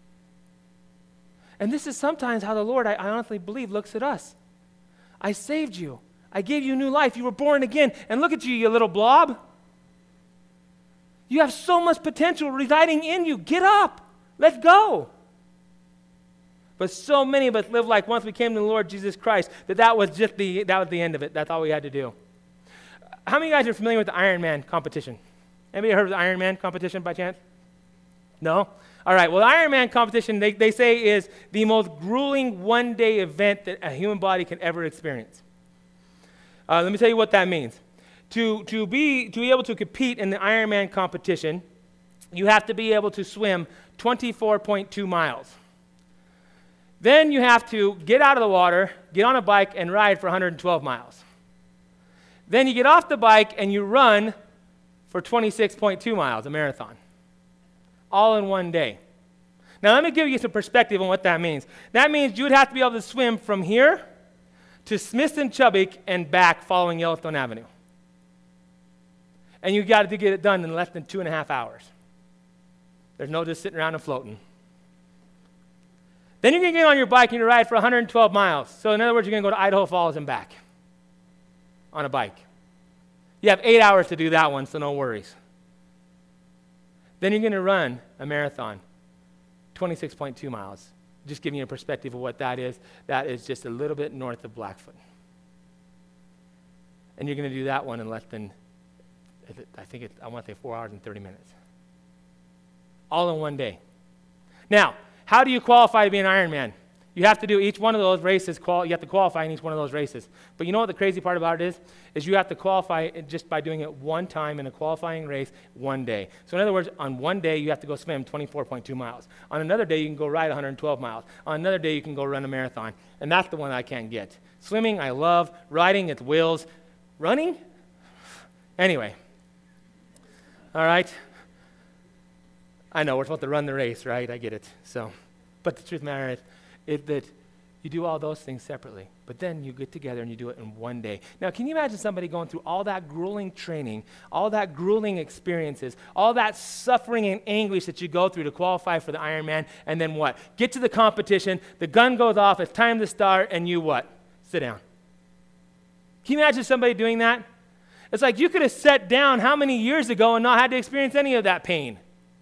And this is sometimes how the Lord, I honestly believe, looks at us. I saved you. I gave you new life. You were born again. And look at you, you little blob. You have so much potential residing in you. Get up. Let's go. But so many of us live like once we came to the Lord Jesus Christ, that was the end of it. That's all we had to do. How many of you guys are familiar with the Ironman competition? Anybody heard of the Ironman competition by chance? No? All right, well, the Ironman competition, they say, is the most grueling one-day event that a human body can ever experience. Let me tell you what that means. To be able to compete in the Ironman competition, you have to be able to swim 24.2 miles. Then you have to get out of the water, get on a bike, and ride for 112 miles. Then you get off the bike and you run for 26.2 miles, a marathon, all in one day. Now let me give you some perspective on what that means. That means you would have to be able to swim from here to Smithson Chubbuck and back following Yellowstone Avenue. And you got to get it done in less than 2.5 hours. There's no just sitting around and floating. Then you're going to get on your bike and you ride for 112 miles. So in other words, you're going to go to Idaho Falls and back on a bike. You have 8 hours to do that one, so no worries. Then you're going to run a marathon, 26.2 miles. Just giving you a perspective of what that is. That is just a little bit north of Blackfoot. And you're going to do that one in less than, I want to say 4 hours and 30 minutes. All in one day. Now, how do you qualify to be an Ironman? You have to do each one of those races, you have to qualify in each one of those races. But you know what the crazy part about it is you have to qualify just by doing it one time in a qualifying race one day. So in other words, on one day you have to go swim 24.2 miles. On another day you can go ride 112 miles. On another day you can go run a marathon. And that's the one I can't get. Swimming, I love. Riding, it's wheels. Running? Anyway. All right. I know, we're supposed to run the race, right? I get it. But the truth of the matter is that you do all those things separately, but then you get together and you do it in one day. Now, can you imagine somebody going through all that grueling training, all that grueling experiences, all that suffering and anguish that you go through to qualify for the Ironman, and then what? Get to the competition, the gun goes off, it's time to start, and you what? Sit down. Can you imagine somebody doing that? It's like you could have sat down how many years ago and not had to experience any of that pain.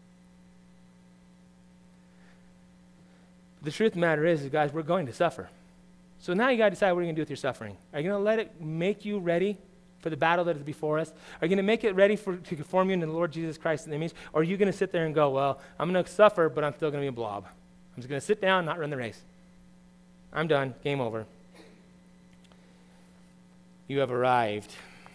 The truth of the matter is, guys, we're going to suffer. So now you got to decide what you're going to do with your suffering. Are you going to let it make you ready for the battle that is before us? Are you going to make it ready to conform you into the Lord Jesus Christ in the image? Or are you going to sit there and go, well, I'm going to suffer, but I'm still going to be a blob. I'm just going to sit down, not run the race. I'm done. Game over. You have arrived.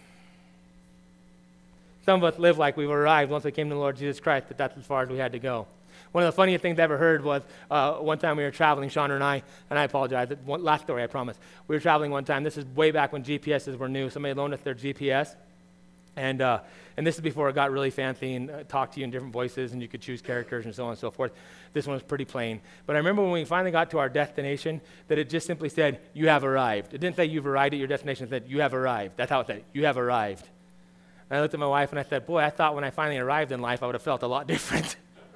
Some of us live like we've arrived once we came to the Lord Jesus Christ, but that's as far as we had to go. One of the funniest things I ever heard was one time we were traveling, Sean and I apologize, last story, I promise. We were traveling one time. This is way back when GPSs were new. Somebody loaned us their GPS, and this is before it got really fancy and talked to you in different voices, and you could choose characters and so on and so forth. This one was pretty plain. But I remember when we finally got to our destination that it just simply said, you have arrived. It didn't say you've arrived at your destination. It said, you have arrived. That's how it said, you have arrived. And I looked at my wife and I said, boy, I thought when I finally arrived in life I would have felt a lot different.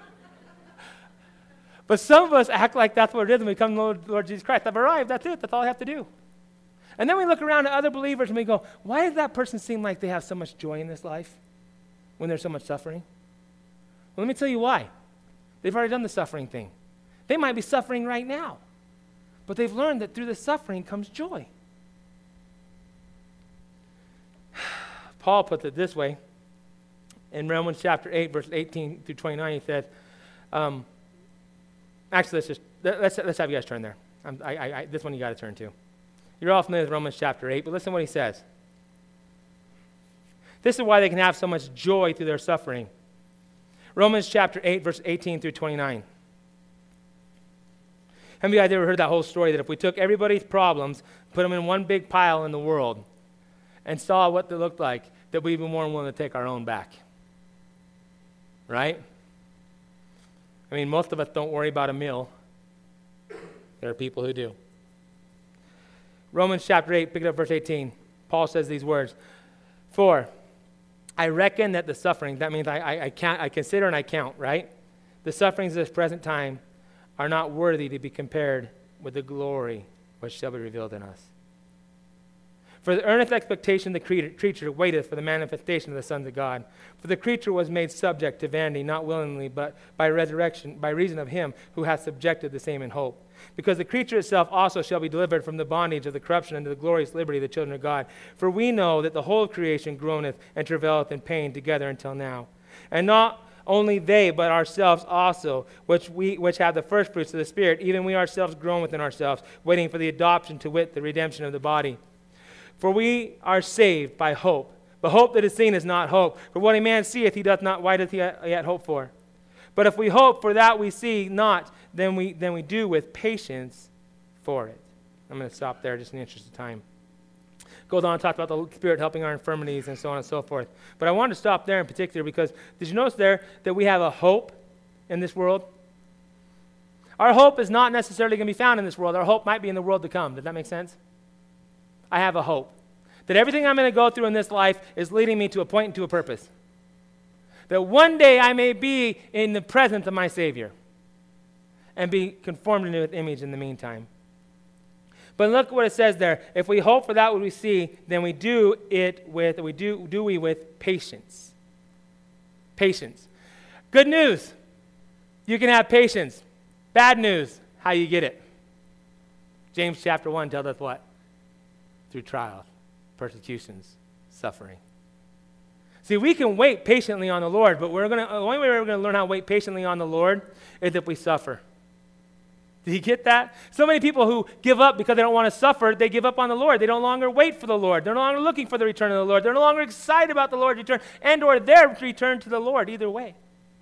But some of us act like that's what it is when we come to the Lord Jesus Christ. I've arrived, that's it, that's all I have to do. And then we look around at other believers and we go, why does that person seem like they have so much joy in this life when there's so much suffering? Well, let me tell you why. They've already done the suffering thing. They might be suffering right now, but they've learned that through the suffering comes joy. Paul puts it this way. In Romans chapter 8, verse 18 through 29, he says, actually, let's have you guys turn there. This one you got to turn to. You're all familiar with Romans chapter 8, but listen to what he says. This is why they can have so much joy through their suffering. Romans chapter 8, verse 18 through 29. How many of you guys ever heard that whole story that if we took everybody's problems, put them in one big pile in the world, and saw what they looked like, that we'd be more willing to take our own back? Right? I mean, most of us don't worry about a meal. There are people who do. Romans chapter 8, pick it up verse 18. Paul says these words. For I reckon that the suffering, that means I consider and I count, right? The sufferings of this present time are not worthy to be compared with the glory which shall be revealed in us. For the earnest expectation of the creature waiteth for the manifestation of the sons of God. For the creature was made subject to vanity, not willingly, but by resurrection, by reason of him who hath subjected the same in hope. Because the creature itself also shall be delivered from the bondage of the corruption unto the glorious liberty of the children of God. For we know that the whole creation groaneth and travaileth in pain together until now. And not only they, but ourselves also, which have the first fruits of the Spirit, even we ourselves groan within ourselves, waiting for the adoption, to wit, the redemption of the body. For we are saved by hope. But hope that is seen is not hope. For what a man seeth, he doth not, why doth he yet hope for? But if we hope for that we see not, then we do with patience for it. I'm going to stop there just in the interest of time. Goes on to talk about the Spirit helping our infirmities and so on and so forth. But I wanted to stop there in particular because did you notice there that we have a hope in this world? Our hope is not necessarily going to be found in this world. Our hope might be in the world to come. Does that make sense? I have a hope that everything I'm going to go through in this life is leading me to a point and to a purpose. That one day I may be in the presence of my Savior and be conformed into His image in the meantime. But look what it says there. If we hope for that what we see, then we do it with, with patience. Patience. Good news. You can have patience. Bad news. How you get it. James chapter 1 tells us what? Through trials, persecutions, suffering. See, we can wait patiently on the Lord, but the only way we're going to learn how to wait patiently on the Lord is if we suffer. Do you get that? So many people who give up because they don't want to suffer, they give up on the Lord. They no longer wait for the Lord. They're no longer looking for the return of the Lord. They're no longer excited about the Lord's return and or their return to the Lord, either way.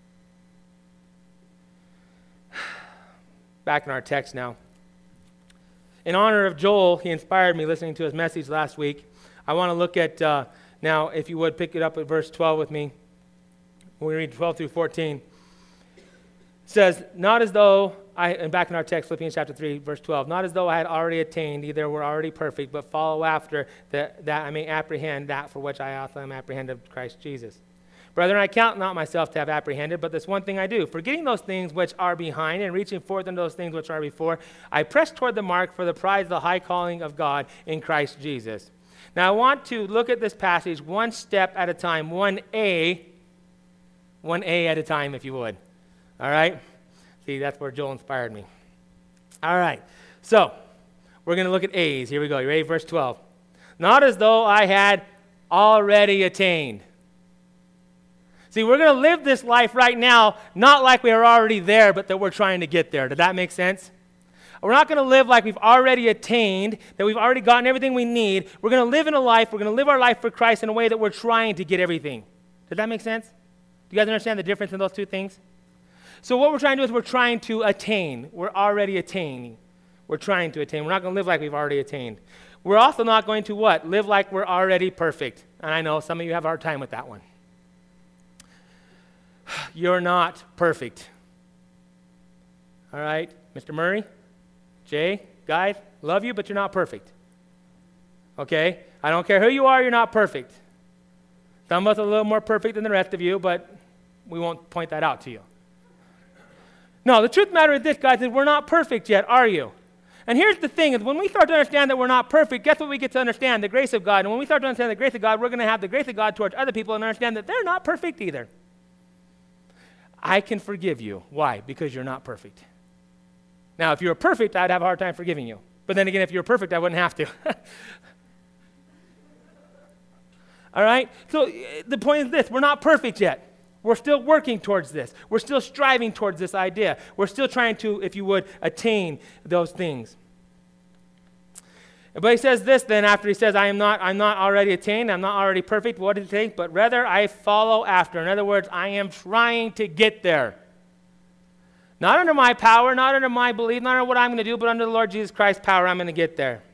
Back in our text now. In honor of Joel, he inspired me listening to his message last week. I want to look at, now, if you would, pick it up at verse 12 with me. When we read 12 through 14. It says, not as though and back in our text, Philippians chapter 3, verse 12, not as though I had already attained, either were already perfect, but follow after that I may apprehend that for which I also am apprehended of Christ Jesus. Brethren, I count not myself to have apprehended, but this one thing I do, forgetting those things which are behind and reaching forth unto those things which are before, I press toward the mark for the prize of the high calling of God in Christ Jesus. Now, I want to look at this passage one step at a time, 1A at a time, if you would. All right? See, that's where Joel inspired me. All right. So, we're going to look at A's. Here we go. You ready? Verse 12. Not as though I had already attained. See, we're going to live this life right now, not like we are already there, but that we're trying to get there. Does that make sense? We're not going to live like we've already attained, that we've already gotten everything we need. We're going to live in a life, we're going to live our life for Christ in a way that we're trying to get everything. Does that make sense? Do you guys understand the difference in those two things? So what we're trying to do is we're trying to attain. We're already attaining. We're trying to attain. We're not going to live like we've already attained. We're also not going to what? Live like we're already perfect. And I know some of you have a hard time with that one. You're not perfect. All right? Mr. Murray, Jay, guys, love you, but you're not perfect. Okay? I don't care who you are, you're not perfect. Some of us are a little more perfect than the rest of you, but we won't point that out to you. No, the truth of the matter is this, guys, is we're not perfect yet, are you? And here's the thing, is when we start to understand that we're not perfect, guess what we get to understand? The grace of God. And when we start to understand the grace of God, we're going to have the grace of God towards other people and understand that they're not perfect either. I can forgive you. Why? Because you're not perfect. Now, if you were perfect, I'd have a hard time forgiving you. But then again, if you were perfect, I wouldn't have to. All right? So the point is this. We're not perfect yet. We're still working towards this. We're still striving towards this idea. We're still trying to, if you would, attain those things. But he says this then after he says, I'm not already attained, I'm not already perfect. What does he think? But rather I follow after. In other words, I am trying to get there. Not under my power, not under my belief, not under what I'm going to do, but under the Lord Jesus Christ's power, I'm going to get there.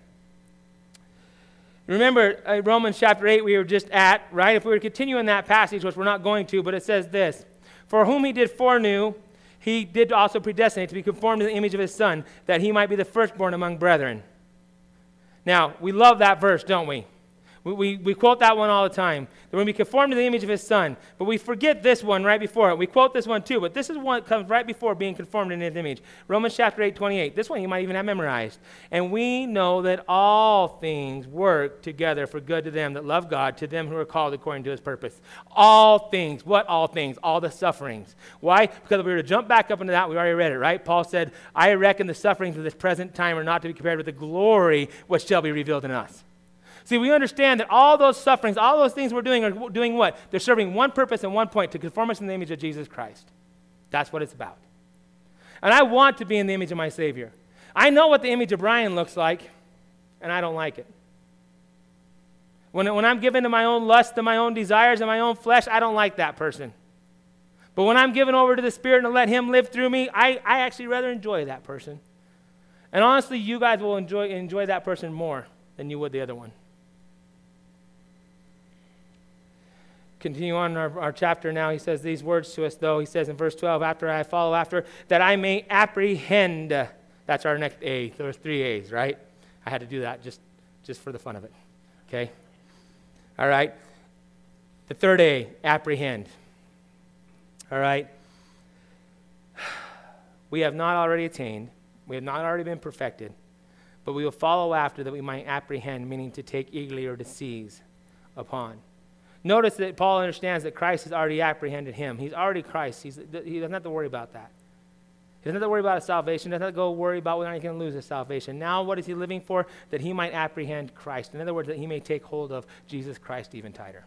Remember Romans chapter 8 we were just at, right? If we were to continue in that passage, which we're not going to, but it says this. For whom he did foreknew, he did also predestinate to be conformed to the image of his Son, that he might be the firstborn among brethren. Now, we love that verse, don't we? We quote that one all the time. That we're going to be conformed to the image of his Son. But we forget this one right before it. We quote this one too, but this is one that comes right before being conformed in his image. Romans chapter 8:28. This one you might even have memorized. And we know that all things work together for good to them that love God, to them who are called according to his purpose. All things. What all things? All the sufferings. Why? Because if we were to jump back up into that, we already read it, right? Paul said, I reckon the sufferings of this present time are not to be compared with the glory which shall be revealed in us. See, we understand that all those sufferings, all those things we're doing are doing what? They're serving one purpose and one point, to conform us in the image of Jesus Christ. That's what it's about. And I want to be in the image of my Savior. I know what the image of Brian looks like, and I don't like it. When I'm given to my own lust, to my own desires, and my own flesh, I don't like that person. But when I'm given over to the Spirit and let him live through me, I actually rather enjoy that person. And honestly, you guys will enjoy that person more than you would the other one. Continue on our chapter now. He says these words to us, though. He says in verse 12, after I follow after, that I may apprehend. That's our next A. There's 3 A's, right? I had to do that just for the fun of it. Okay? All right? The third A, apprehend. All right? We have not already attained. We have not already been perfected. But we will follow after that we might apprehend, meaning to take eagerly or to seize upon. Notice that Paul understands that Christ has already apprehended him. He's already Christ. He doesn't have to worry about that. He doesn't have to worry about his salvation. He doesn't have to go worry about whether he's going to lose his salvation. Now what is he living for? That he might apprehend Christ. In other words, that he may take hold of Jesus Christ even tighter.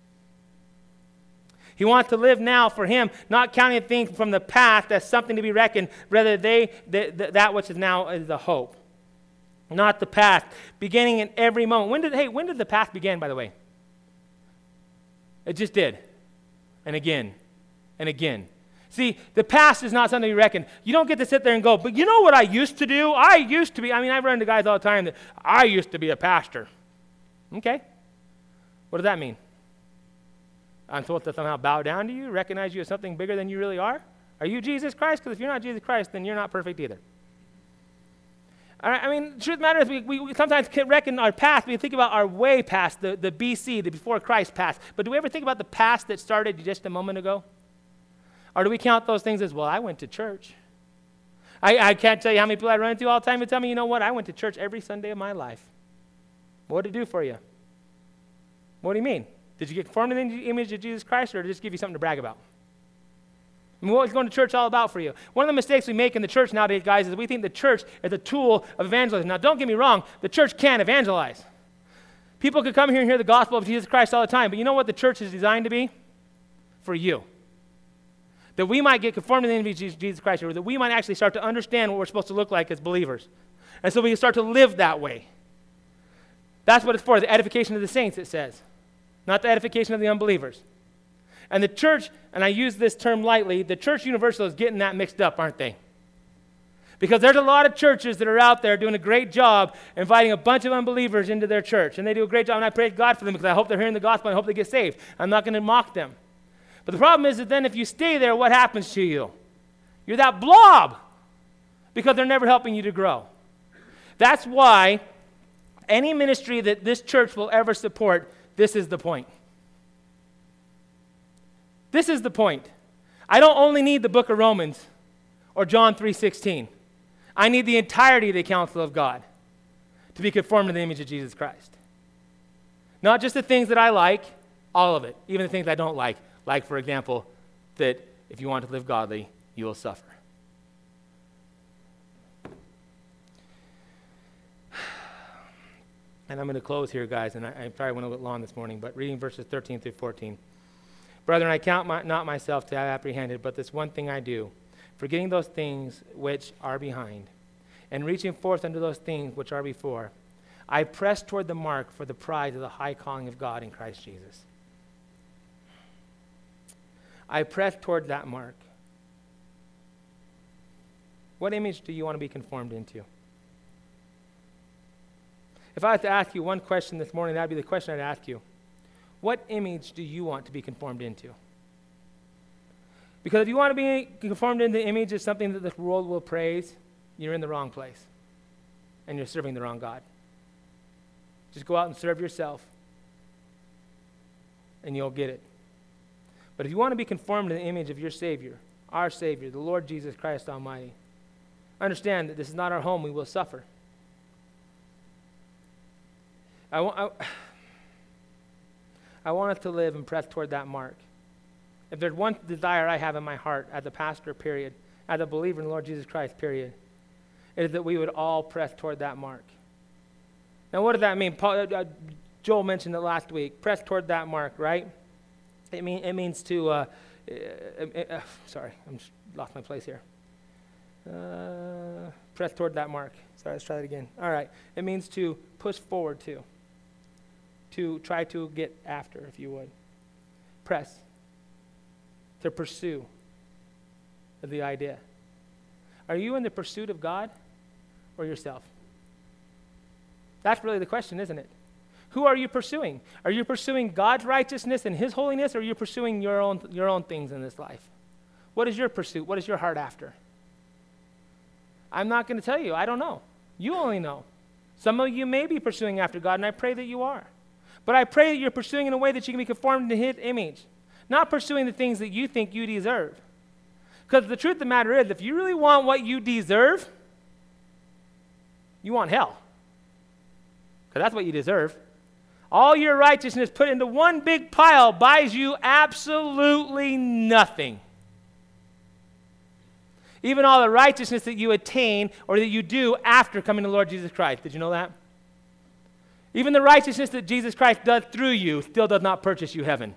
He wants to live now for him, not counting things from the past as something to be reckoned, rather that which is now is the hope. Not the past, beginning in every moment. When did the past begin, by the way? It just did. And again. And again. See, the past is not something to be reckoned. You don't get to sit there and go, but you know what I used to do? I run into guys all the time that I used to be a pastor. Okay. What does that mean? I'm supposed to somehow bow down to you, recognize you as something bigger than you really are? Are you Jesus Christ? Because if you're not Jesus Christ, then you're not perfect either. All right, I mean, the truth of the matter is we sometimes can reckon our past. We think about our way past, the BC, the before Christ past. But do we ever think about the past that started just a moment ago? Or do we count those things as, well, I went to church. I can't tell you how many people I run into all the time who tell me, you know what, I went to church every Sunday of my life. What did it do for you? What do you mean? Did you get conformed to the image of Jesus Christ, or did it just give you something to brag about? I mean, what was going to church all about for you? One of the mistakes we make in the church nowadays, guys, is we think the church is a tool of evangelism. Now, don't get me wrong. The church can evangelize. People could come here and hear the gospel of Jesus Christ all the time, but you know what the church is designed to be? For you. That we might get conformed to the image of Jesus Christ, or that we might actually start to understand what we're supposed to look like as believers. And so we can start to live that way. That's what it's for, the edification of the saints, it says. Not the edification of the unbelievers. And the church, and I use this term lightly, the church universal is getting that mixed up, aren't they? Because there's a lot of churches that are out there doing a great job inviting a bunch of unbelievers into their church. And they do a great job, and I praise God for them because I hope they're hearing the gospel and I hope they get saved. I'm not going to mock them. But the problem is that then if you stay there, what happens to you? You're that blob because they're never helping you to grow. That's why any ministry that this church will ever support, this is the point. This is the point. I don't only need the book of Romans or John 3:16. I need the entirety of the counsel of God to be conformed to the image of Jesus Christ. Not just the things that I like, all of it, even the things I don't like. Like, for example, that if you want to live godly, you will suffer. And I'm going to close here, guys, and I probably went a little bit long this morning, but reading verses 13 through 14. Brethren, I count not myself to have apprehended, but this one thing I do, forgetting those things which are behind, and reaching forth unto those things which are before, I press toward the mark for the prize of the high calling of God in Christ Jesus. I press toward that mark. What image do you want to be conformed into? If I had to ask you one question this morning, that would be the question I'd ask you. What image do you want to be conformed into? Because if you want to be conformed into the image of something that this world will praise, you're in the wrong place. And you're serving the wrong God. Just go out and serve yourself. And you'll get it. But if you want to be conformed to the image of your Savior, our Savior, the Lord Jesus Christ Almighty, understand that this is not our home. We will suffer. I want us to live and press toward that mark. If there's one desire I have in my heart as a pastor, period, as a believer in the Lord Jesus Christ, period, it is that we would all press toward that mark. Now, what does that mean? Joel mentioned it last week. Press toward that mark, right? It means to, sorry, I'm just lost my place here. Press toward that mark. Sorry, let's try that again. All right. It means to push forward to try to get after, if you would. Press. To pursue is the idea. Are you in the pursuit of God or yourself? That's really the question, isn't it? Who are you pursuing? Are you pursuing God's righteousness and His holiness, or are you pursuing your own things in this life? What is your pursuit? What is your heart after? I'm not going to tell you. I don't know. You only know. Some of you may be pursuing after God, and I pray that you are. But I pray that you're pursuing in a way that you can be conformed to His image, not pursuing the things that you think you deserve. Because the truth of the matter is, if you really want what you deserve, you want hell. Because that's what you deserve. All your righteousness put into one big pile buys you absolutely nothing. Even all the righteousness that you attain or that you do after coming to the Lord Jesus Christ. Did you know that? Even the righteousness that Jesus Christ does through you still does not purchase you heaven.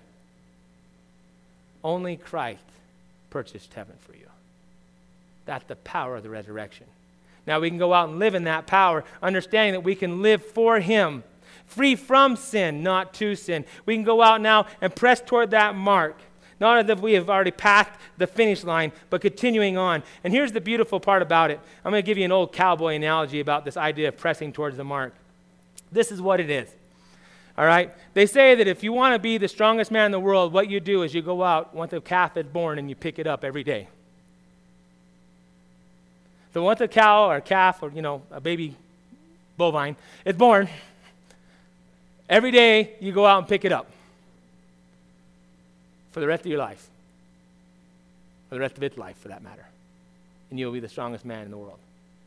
Only Christ purchased heaven for you. That's the power of the resurrection. Now we can go out and live in that power, understanding that we can live for Him, free from sin, not to sin. We can go out now and press toward that mark. Not as if we have already passed the finish line, but continuing on. And here's the beautiful part about it. I'm going to give you an old cowboy analogy about this idea of pressing towards the mark. This is what it is. All right? They say that if you want to be the strongest man in the world, what you do is you go out once a calf is born and you pick it up every day. So once a cow or a calf or, a baby bovine is born, every day you go out and pick it up for the rest of your life, for the rest of its life, for that matter. And you'll be the strongest man in the world.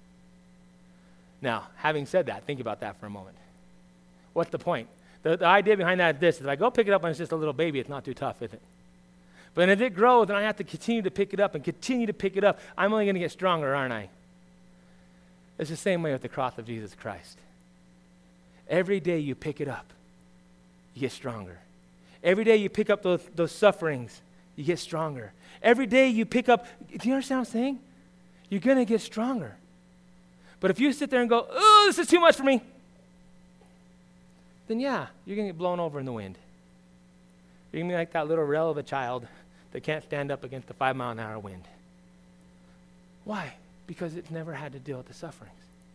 Now, having said that, think about that for a moment. What's the point? The idea behind that is this. If I go pick it up when it's just a little baby, it's not too tough, is it? But as it grows and I have to continue to pick it up and continue to pick it up, I'm only going to get stronger, aren't I? It's the same way with the cross of Jesus Christ. Every day you pick it up, you get stronger. Every day you pick up those sufferings, you get stronger. Every day you pick up, do you understand what I'm saying? You're going to get stronger. But if you sit there and go, oh, this is too much for me, then yeah, you're going to get blown over in the wind. You're going to be like that little rail of a child that can't stand up against the 5-mile-an-hour wind. Why? Because it's never had to deal with the sufferings.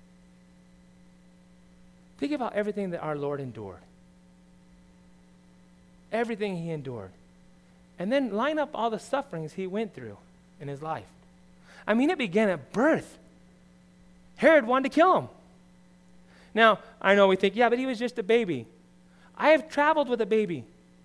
Think about everything that our Lord endured. Everything He endured. And then line up all the sufferings He went through in His life. I mean, it began at birth. Herod wanted to kill Him. Now, I know we think, yeah, but he was just a baby. I have traveled with a baby.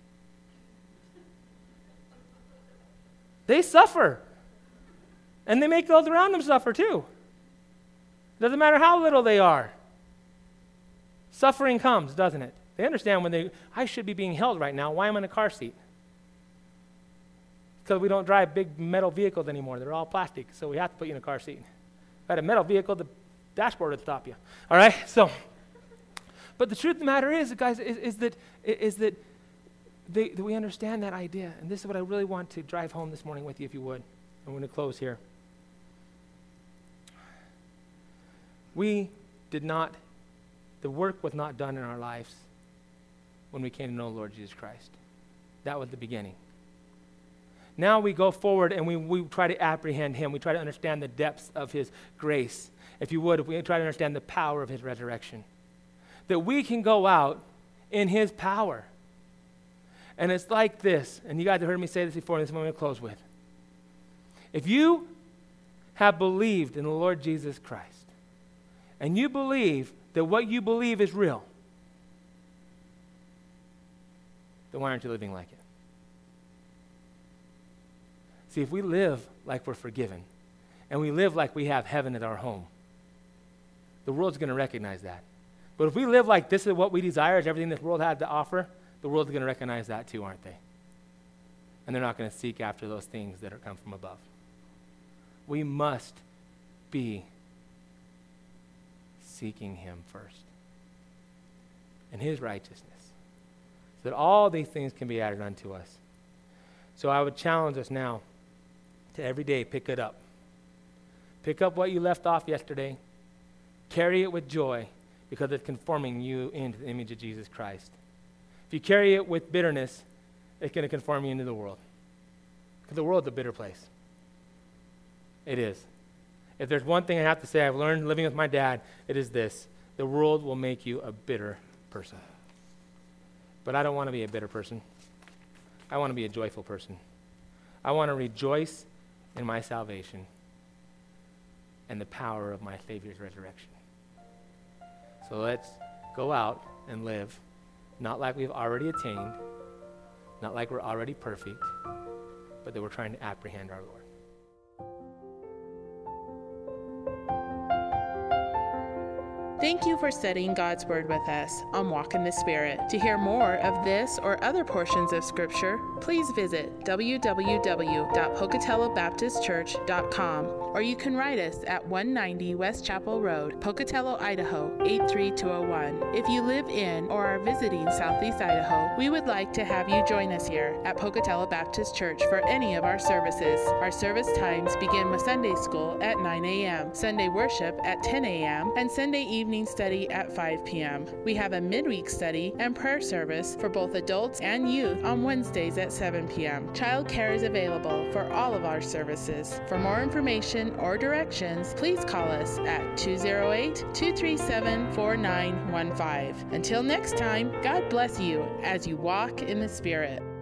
They suffer. And they make those around them suffer too. Doesn't matter how little they are. Suffering comes, doesn't it? They understand I should be being held right now. Why am I in a car seat? Because we don't drive big metal vehicles anymore. They're all plastic, so we have to put you in a car seat. If I had a metal vehicle, the dashboard would stop you. All right? So But the truth of the matter is, guys, is that we understand that idea. And this is what I really want to drive home this morning with you, if you would. I'm going to close here. The work was not done in our lives when we came to know the Lord Jesus Christ. That was the beginning. Now we go forward and we try to apprehend him. We try to understand the depths of his grace. If you would, if we try to understand the power of his resurrection. That we can go out in his power. And it's like this, and you guys have heard me say this before, and this is what I'm going to close with. If you have believed in the Lord Jesus Christ, and you believe that what you believe is real, then why aren't you living like it? See, if we live like we're forgiven, and we live like we have heaven as our home, the world's going to recognize that. But if we live like this is what we desire, is everything this world had to offer, the world's going to recognize that too, aren't they? And they're not going to seek after those things that come from above. We must be seeking him first and his righteousness, so that all these things can be added unto us. So I would challenge us now to every day pick it up. Pick up what you left off yesterday. Carry it with joy because it's conforming you into the image of Jesus Christ. If you carry it with bitterness, it's going to conform you into the world. Because the world's a bitter place. It is. If there's one thing I have to say I've learned living with my dad, it is this. The world will make you a bitter person. But I don't want to be a bitter person. I want to be a joyful person. I want to rejoice in my salvation and the power of my Savior's resurrection. So let's go out and live, not like we've already attained, not like we're already perfect, but that we're trying to apprehend our Lord. Thank you for studying God's Word with us on Walk in the Spirit. To hear more of this or other portions of Scripture, please visit www.pocatellobaptistchurch.com, or you can write us at 190 West Chapel Road, Pocatello, Idaho, 83201. If you live in or are visiting Southeast Idaho, we would like to have you join us here at Pocatello Baptist Church for any of our services. Our service times begin with Sunday school at 9 a.m., Sunday worship at 10 a.m., and Sunday evening study at 5 p.m. We have a midweek study and prayer service for both adults and youth on Wednesdays at 7 p.m. Child care is available for all of our services. For more information or directions, please call us at 208-237-4915. Until next time, God bless you as you walk in the Spirit.